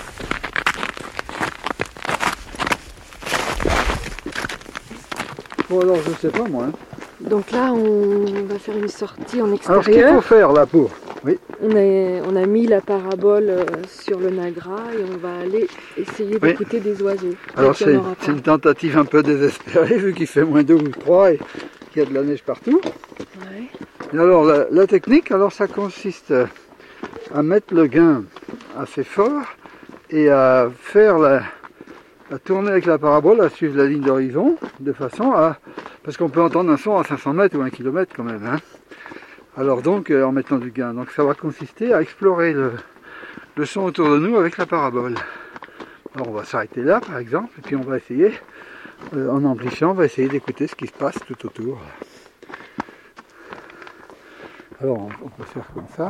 Speaker 4: Bon alors je sais pas moi. Hein.
Speaker 3: Donc là on va faire une sortie en extérieur.
Speaker 4: Alors ce qu'il faut faire là pour... Oui.
Speaker 3: On a mis la parabole sur le Nagra et on va aller essayer d'écouter des oiseaux.
Speaker 4: Alors c'est une tentative un peu désespérée vu qu'il fait -2 ou 3 et qu'il y a de la neige partout.
Speaker 3: Ouais.
Speaker 4: Et alors la technique, alors ça consiste à mettre le gain assez fort et à faire à tourner avec la parabole, à suivre la ligne d'horizon, de façon à... Parce qu'on peut entendre un son à 500 mètres ou 1 km quand même. Hein. Alors donc, en mettant du gain. Donc ça va consister à explorer le son autour de nous avec la parabole. Alors on va s'arrêter là par exemple, et puis on va essayer, en amplifiant, on va essayer d'écouter ce qui se passe tout autour. Alors on peut faire comme ça.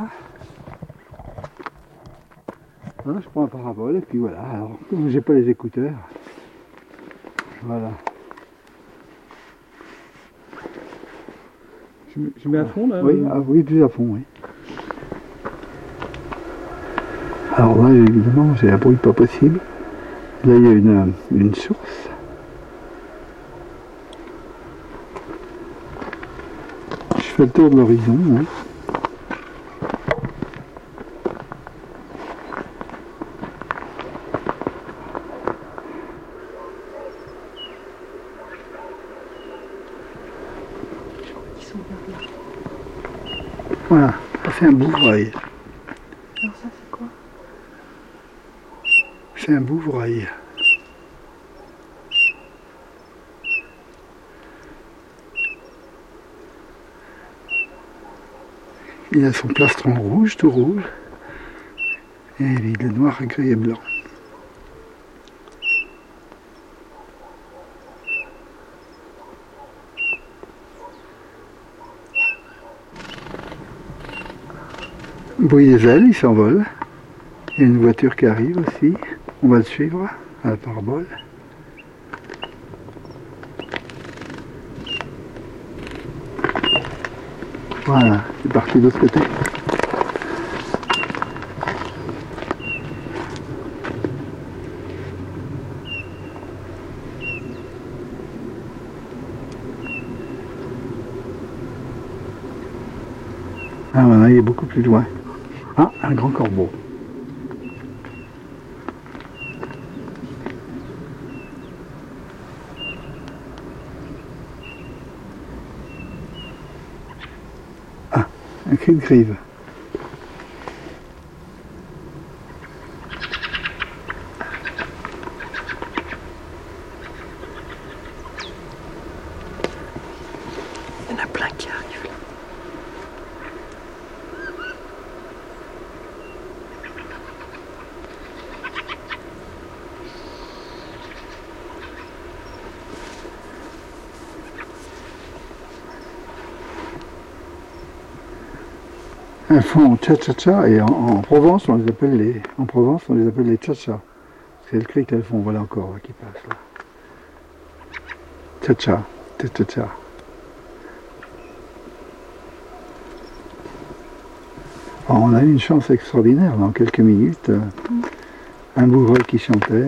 Speaker 4: Voilà, je prends la parabole et puis voilà. Alors comme j'ai pas les écouteurs, voilà.
Speaker 7: Je mets à fond là?
Speaker 4: Oui, oui, plus à fond, oui. Alors là, évidemment, j'ai un bruit pas possible. Là, il y a une source. Je fais le tour de l'horizon. Hein. Voilà, ça fait un bouvrail.
Speaker 3: Alors ça c'est quoi?
Speaker 4: C'est un bouvrail. Il a son plastron rouge, tout rouge. Et il est noir, gris et blanc. Bruit des ailes, il s'envole. Il y a une voiture qui arrive aussi. On va le suivre à la parabole. Voilà, c'est parti de l'autre côté. Ah voilà, il est beaucoup plus loin. Ah, un grand corbeau. Ah, un cri de grive.
Speaker 3: Il y en a plein qui arrivent là.
Speaker 4: Elles font cha-cha-cha et en Provence on les appelle les cha-cha. C'est le cri qu'elles font, voilà encore là, qui passe là. Cha-cha, cha-cha-cha. Alors, on a eu une chance extraordinaire dans quelques minutes. Un bouvrail qui chantait,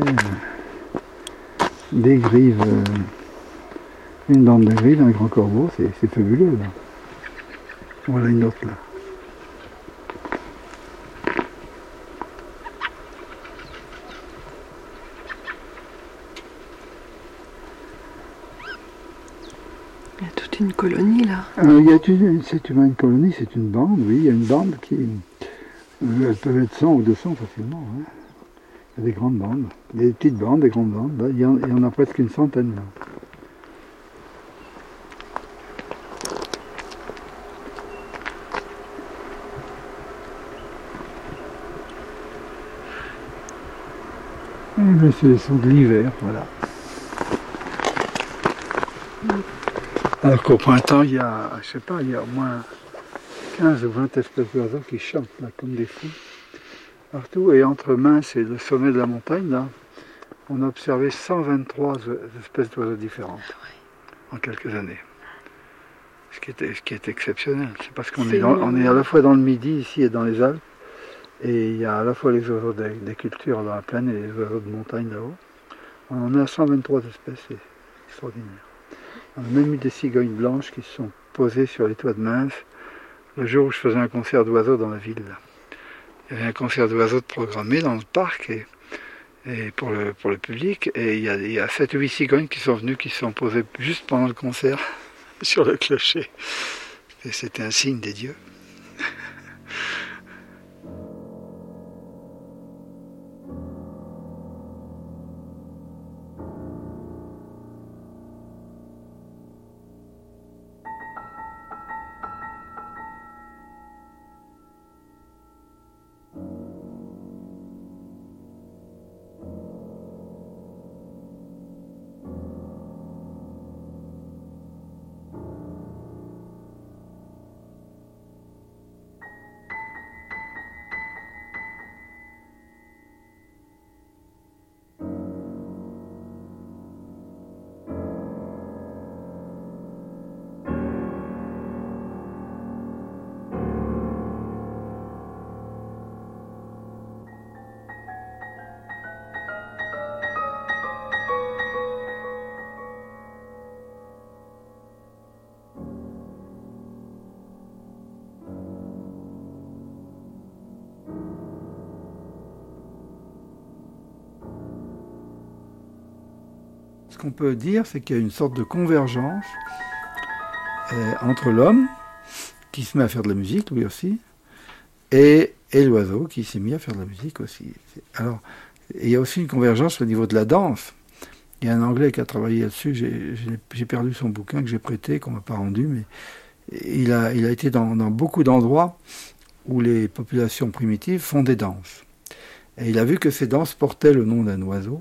Speaker 4: des grives, une bande de grives, un grand corbeau, c'est fabuleux là. Voilà une autre là.
Speaker 3: Il y a toute une colonie là.
Speaker 4: C'est une colonie, c'est une bande, oui, il y a une bande qui... elles peuvent être 100 ou 200 facilement. Hein. Il y a des grandes bandes, des petites bandes, des grandes bandes, là, il y en a presque une centaine là. Mais c'est les sons de l'hiver, voilà. Alors qu'au printemps, il y a, je sais pas, il y a au moins 15 ou 20 espèces d'oiseaux qui chantent là, comme des fous. Partout, et entre Mince et le sommet de la montagne, là, on a observé 123 espèces d'oiseaux différentes en quelques années. Ce qui est exceptionnel. C'est parce qu'on est à la fois dans le Midi, ici, et dans les Alpes. Et il y a à la fois les oiseaux des cultures dans la plaine et les oiseaux de montagne là-haut. On en a 123 espèces, c'est extraordinaire. On a même eu des cigognes blanches qui se sont posées sur les toits de Mince le jour où je faisais un concert d'oiseaux dans la ville. Il y avait un concert d'oiseaux programmé dans le parc et pour le public. Et il y a 7 ou 8 cigognes qui sont venues, qui se sont posées juste pendant le concert. sur le clocher. Et c'était un signe des dieux. Ce qu'on peut dire, c'est qu'il y a une sorte de convergence entre l'homme, qui se met à faire de la musique, lui aussi, et l'oiseau, qui s'est mis à faire de la musique aussi. Alors, il y a aussi une convergence au niveau de la danse. Il y a un Anglais qui a travaillé là-dessus, j'ai perdu son bouquin que j'ai prêté, qu'on ne m'a pas rendu, mais il a été dans beaucoup d'endroits où les populations primitives font des danses. Et il a vu que ces danses portaient le nom d'un oiseau,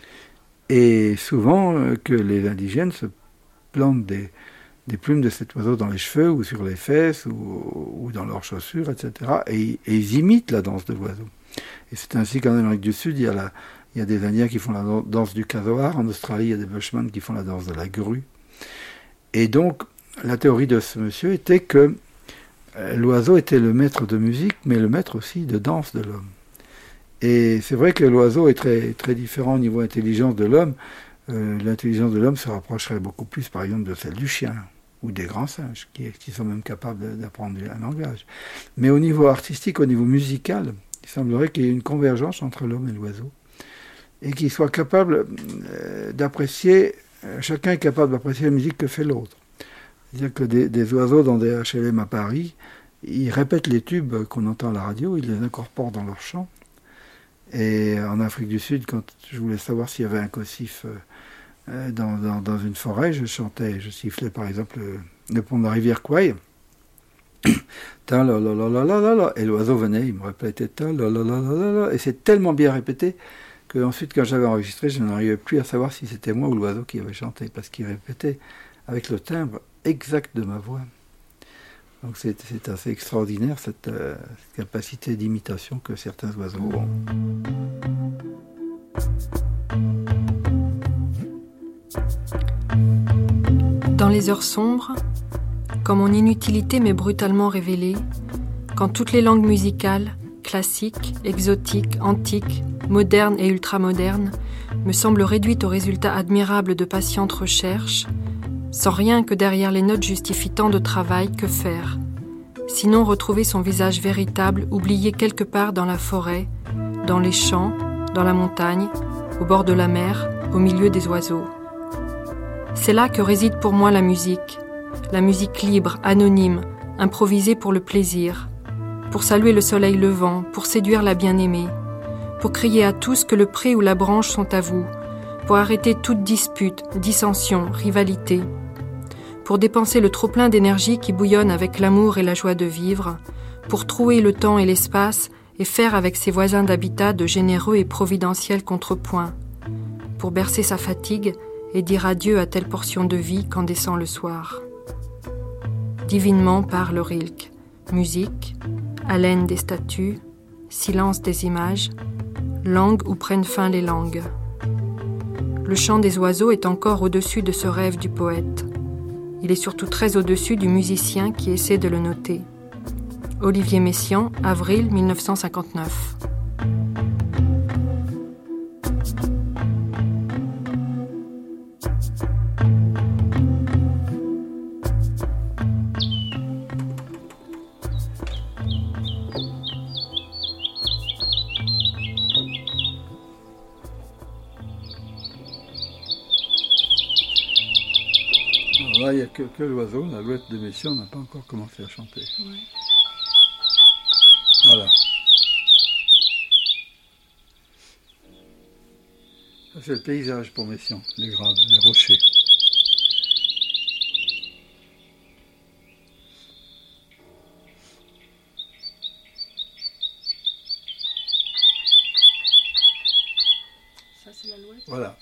Speaker 4: et souvent que les indigènes se plantent des plumes de cet oiseau dans les cheveux ou sur les fesses ou dans leurs chaussures, etc. Et ils imitent la danse de l'oiseau. Et c'est ainsi qu'en Amérique du Sud, il y a des Indiens qui font la danse du casoar. En Australie, il y a des Bushmen qui font la danse de la grue. Et donc, la théorie de ce monsieur était que l'oiseau était le maître de musique, mais le maître aussi de danse de l'homme. Et c'est vrai que l'oiseau est très, très différent au niveau intelligence de l'homme. L'intelligence de l'homme se rapprocherait beaucoup plus, par exemple, de celle du chien ou des grands singes, qui sont même capables d'apprendre un langage. Mais au niveau artistique, au niveau musical, il semblerait qu'il y ait une convergence entre l'homme et l'oiseau, et qu'ils soient capables d'apprécier, chacun est capable d'apprécier la musique que fait l'autre. C'est-à-dire que des oiseaux dans des HLM à Paris, ils répètent les tubes qu'on entend à la radio, ils les incorporent dans leur chant. Et en Afrique du Sud, quand je voulais savoir s'il y avait un caucif dans une forêt, je sifflais par exemple le pont de la rivière Kwai. Ta la la la la la la la, et l'oiseau venait, il me répétait ta la la la la la, et c'est tellement bien répété que ensuite, quand j'avais enregistré, je n'arrivais plus à savoir si c'était moi ou l'oiseau qui avait chanté, parce qu'il répétait avec le timbre exact de ma voix. Donc c'est assez extraordinaire cette capacité d'imitation que certains oiseaux ont.
Speaker 3: Dans les heures sombres, quand mon inutilité m'est brutalement révélée, quand toutes les langues musicales, classiques, exotiques, antiques, modernes et ultramodernes, me semblent réduites au résultat admirable de patientes recherches, sans rien que derrière les notes justifiant tant de travail, que faire? Sinon retrouver son visage véritable, oublié quelque part dans la forêt, dans les champs, dans la montagne, au bord de la mer, au milieu des oiseaux. C'est là que réside pour moi la musique libre, anonyme, improvisée pour le plaisir, pour saluer le soleil levant, pour séduire la bien-aimée, pour crier à tous que le pré ou la branche sont à vous, pour arrêter toute dispute, dissension, rivalité, pour dépenser le trop-plein d'énergie qui bouillonne avec l'amour et la joie de vivre, pour trouer le temps et l'espace et faire avec ses voisins d'habitat de généreux et providentiels contrepoints, pour bercer sa fatigue et dire adieu à telle portion de vie quand descend le soir. Divinement parle Rilke, musique, haleine des statues, silence des images, langue où prennent fin les langues. Le chant des oiseaux est encore au-dessus de ce rêve du poète. Il est surtout très au-dessus du musicien qui essaie de le noter. Olivier Messiaen, avril 1959.
Speaker 4: Alors là, il n'y a que l'oiseau, l'alouette de Messiaen, on n'a pas encore commencé à chanter.
Speaker 3: Ouais.
Speaker 4: Voilà. Ça, c'est le paysage pour Messiaen, les graves, les rochers.
Speaker 3: Ça, c'est l'alouette.
Speaker 4: Voilà.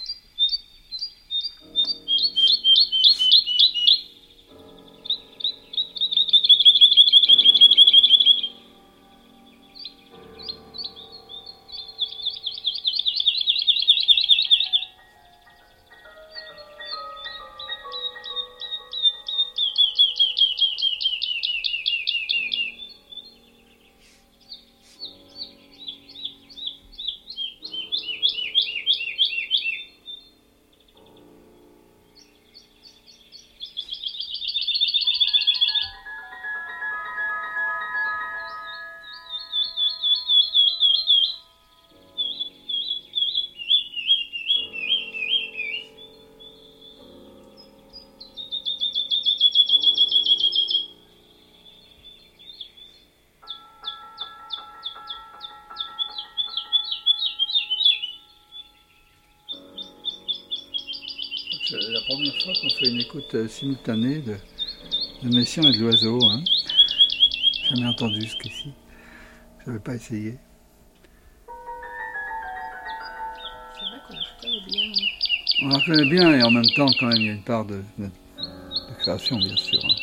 Speaker 4: C'est la première fois qu'on fait une écoute simultanée de Messiaen et de l'oiseau. Hein. Jamais entendu jusqu'ici. Je n'avais pas essayé.
Speaker 3: C'est vrai qu'on la reconnaît bien. Hein.
Speaker 4: On la reconnaît bien et en même temps, quand même, il y a une part de création, bien sûr. Hein.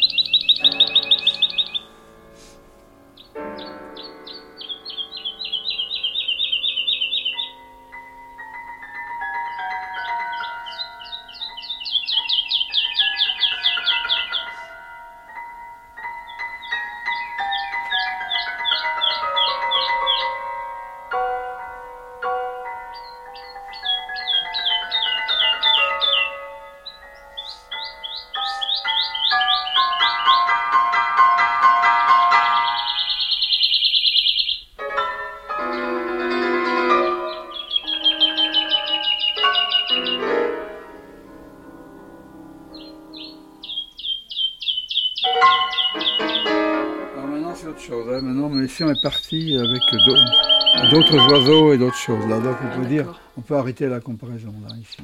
Speaker 4: Maintenant, Messiaen est parti avec d'autres oiseaux et d'autres choses. Là, donc on peut dire, on peut arrêter la comparaison là ici.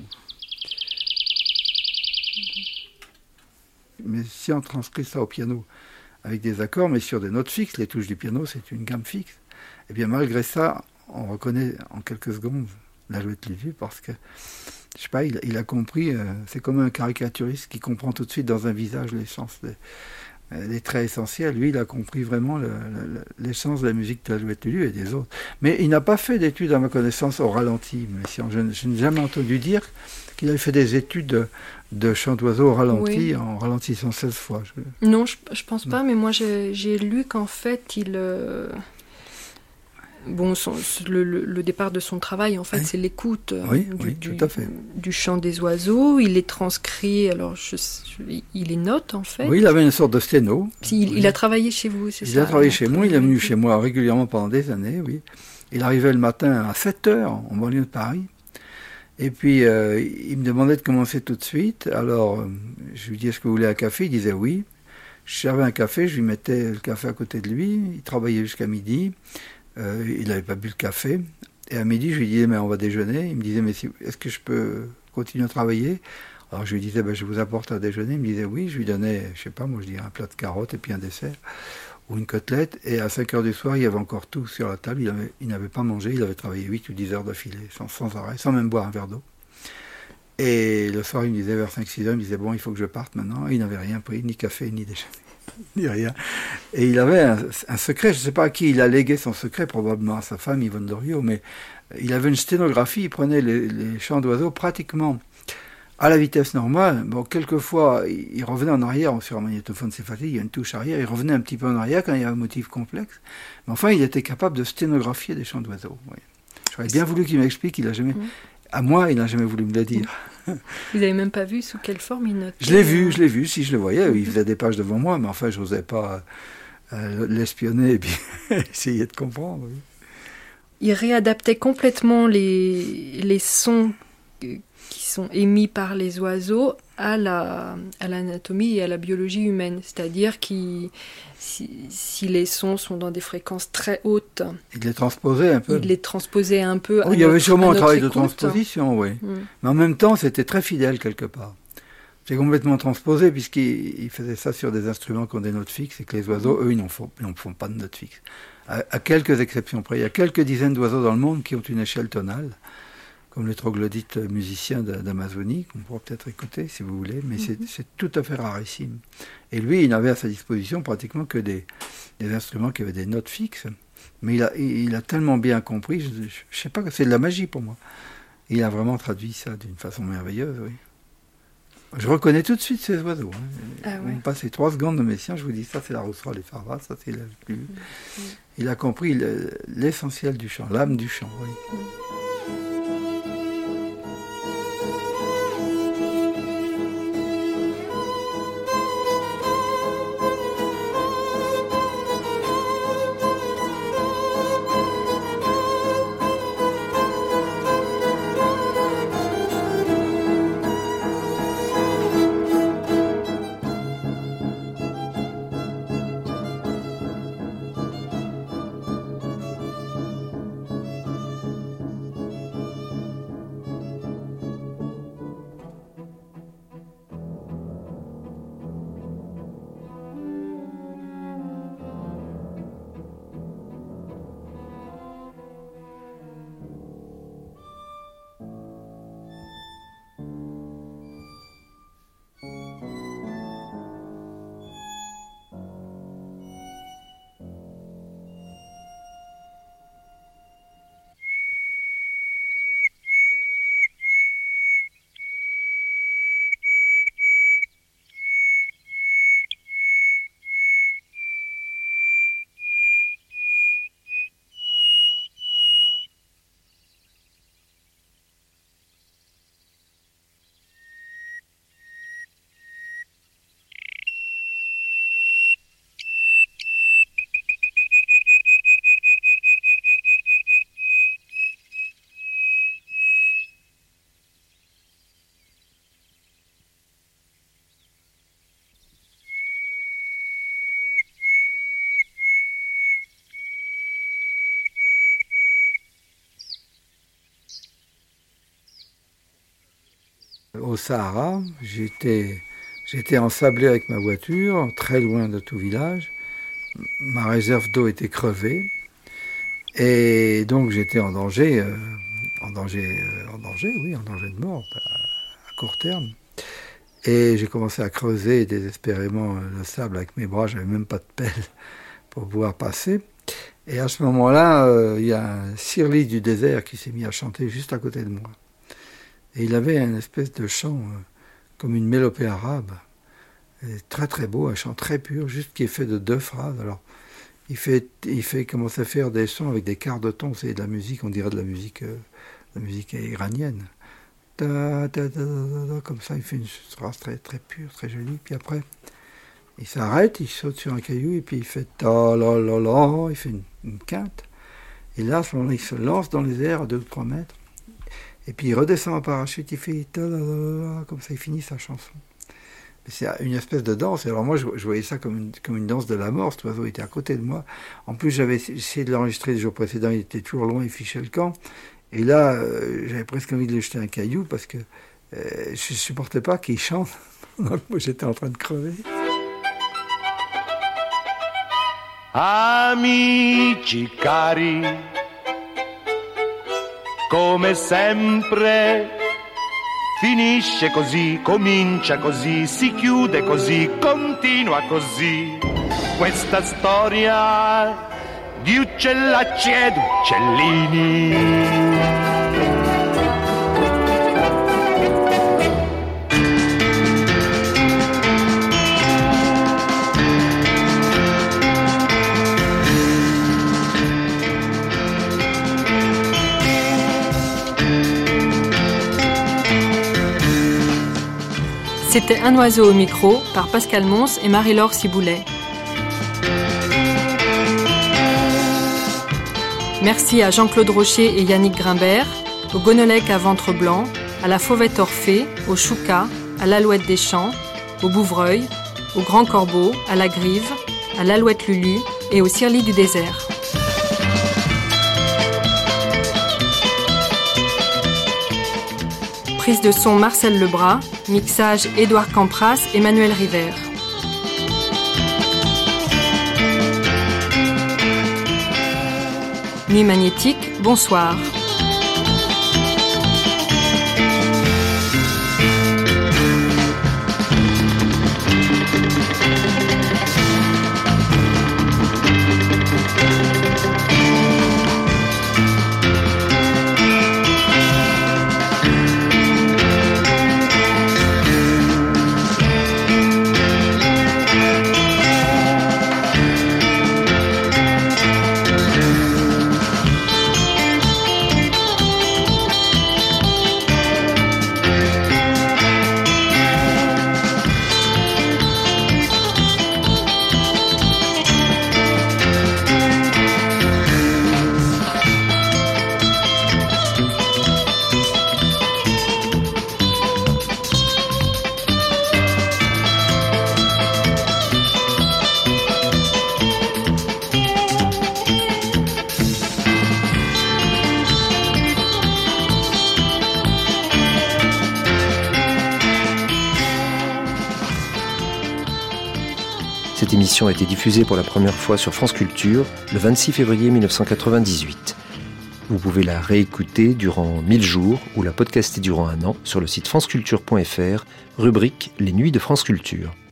Speaker 4: Messiaen transcrit ça au piano avec des accords, mais sur des notes fixes. Les touches du piano, c'est une gamme fixe. Et bien malgré ça, on reconnaît en quelques secondes l'alouette Lévy parce que, je sais pas, il a compris. C'est comme un caricaturiste qui comprend tout de suite dans un visage l'essence des traits essentiels. Lui, il a compris vraiment l'essence de la musique de l'alouette Lévy et des autres. Mais il n'a pas fait d'études, à ma connaissance, au ralenti. Messiaen. Je n'ai jamais entendu dire qu'il avait fait des études de chant d'oiseau au ralenti, oui, en ralentissant 16 fois.
Speaker 3: Non, je pense pas, mais moi j'ai lu qu'en fait, il... Bon, le départ de son travail, en fait, oui, c'est l'écoute du chant des oiseaux. Il est transcrit, alors il les note, en fait.
Speaker 4: Oui, il avait une sorte de sténo.
Speaker 3: Il a travaillé chez vous, c'est ça?
Speaker 4: Il a travaillé chez moi, il est venu chez moi régulièrement pendant des années, oui. Il arrivait le matin à 7h, en banlieue de Paris. Et puis, il me demandait de commencer tout de suite. Alors, je lui disais, est-ce que vous voulez un café? Il disait oui. Je servais un café, je lui mettais le café à côté de lui. Il travaillait jusqu'à midi. Il n'avait pas bu le café. Et à midi, je lui disais, mais on va déjeuner. Il me disait, mais est-ce que je peux continuer à travailler? Alors je lui disais, je vous apporte à déjeuner. Il me disait oui. Je lui donnais, je sais pas, moi je dirais un plat de carottes et puis un dessert ou une côtelette. Et à 5h du soir, il y avait encore tout sur la table. Il n'avait pas mangé. Il avait travaillé 8 ou 10 heures d'affilée, sans arrêt, sans même boire un verre d'eau. Et le soir, il me disait, vers 5-6 heures, il me disait, bon, il faut que je parte maintenant. Et il n'avait rien pris, ni café, ni déjeuner. Ni rien. Et il avait un secret, je ne sais pas à qui il a légué son secret, probablement à sa femme Yvonne Doriot, mais il avait une sténographie, il prenait les chants d'oiseaux pratiquement à la vitesse normale. Bon, quelquefois, il revenait en arrière, sur un magnétophone, c'est facile, il y a une touche arrière, il revenait un petit peu en arrière quand il y avait un motif complexe. Mais enfin, il était capable de sténographier des chants d'oiseaux. Oui. J'aurais bien voulu qu'il m'explique, il n'a jamais... À moi, il n'a jamais voulu me le dire.
Speaker 3: Vous n'avez même pas vu sous quelle forme il notait?
Speaker 4: Je l'ai vu, si je le voyais. Il faisait des pages devant moi, mais enfin, je n'osais pas l'espionner et puis essayer de comprendre. Oui.
Speaker 3: Il réadaptait complètement les sons sont émis par les oiseaux à l'anatomie et à la biologie humaine. C'est-à-dire si les sons sont dans des fréquences très hautes...
Speaker 4: Il les transposait un peu.
Speaker 3: Il les transposait un peu
Speaker 4: il y avait sûrement un travail de transposition, oui.
Speaker 3: Mm.
Speaker 4: Mais en même temps, c'était très fidèle quelque part. C'est complètement transposé puisqu'il faisait ça sur des instruments qui ont des notes fixes et que les oiseaux, eux, ils n'en font pas de notes fixes. À quelques exceptions près. Il y a quelques dizaines d'oiseaux dans le monde qui ont une échelle tonale, comme les troglodytes musiciens d'Amazonie, qu'on pourra peut-être écouter si vous voulez, mais c'est tout à fait rarissime. Et lui, il n'avait à sa disposition pratiquement que des instruments qui avaient des notes fixes. Mais il a tellement bien compris, je ne sais pas, c'est de la magie pour moi. Il a vraiment traduit ça d'une façon merveilleuse, oui. Je reconnais tout de suite ces oiseaux. Hein. Ah ouais. On passe les 3 secondes de mes siens, je vous dis, ça c'est la rousserolle et farva, ça c'est la pluie. Il a compris l'essentiel du chant, l'âme du chant, oui. Au Sahara, j'étais ensablé avec ma voiture, très loin de tout village. Ma réserve d'eau était crevée. Et donc j'étais en danger de mort, à court terme. Et j'ai commencé à creuser désespérément le sable avec mes bras, j'avais même pas de pelle pour pouvoir passer. Et à ce moment-là, il y a un sirli du désert qui s'est mis à chanter juste à côté de moi. Et il avait une espèce de chant comme une mélopée arabe, et très très beau, un chant très pur, juste qui est fait de 2 phrases. Alors, il commence à faire des sons avec des quarts de ton, c'est de la musique, on dirait de la musique iranienne. Da, da, da, da, da, comme ça, il fait une phrase très très pure, très jolie. Puis après, il s'arrête, il saute sur un caillou et puis il fait ta la la la, il fait une quinte. Et là, à ce moment-là, il se lance dans les airs à 2 ou 3 mètres. Et puis il redescend en parachute, il fait ta la la la, comme ça, il finit sa chanson. C'est une espèce de danse. Alors moi, je voyais ça comme une danse de la mort. Cet oiseau était à côté de moi. En plus, j'avais essayé de l'enregistrer le jour précédent. Il était toujours loin, il fichait le camp. Et là, j'avais presque envie de lui jeter un caillou parce que je ne supportais pas qu'il chante pendant que moi, j'étais en train de crever.
Speaker 1: Amici cari, come sempre, finisce così, comincia così, si chiude così, continua così. Questa storia di uccellacci ed uccellini.
Speaker 3: C'était Un oiseau au micro par Pascal Mons et Marie-Laure Ciboulet. Merci à Jean-Claude Rocher et Yannick Grimbert, au Gonolec à Ventre Blanc, à la fauvette Orphée, au chouca, à l'alouette des champs, au bouvreuil, au grand corbeau, à la grive, à l'alouette Lulu et au cirli du désert. Prise de son Marcel Lebras, mixage Édouard Campras et Manuel River. Nuit magnétique, bonsoir.
Speaker 2: Cette émission a été diffusée pour la première fois sur France Culture le 26 février 1998. Vous pouvez la réécouter durant 1000 jours ou la podcaster durant un an sur le site franceculture.fr, rubrique Les Nuits de France Culture.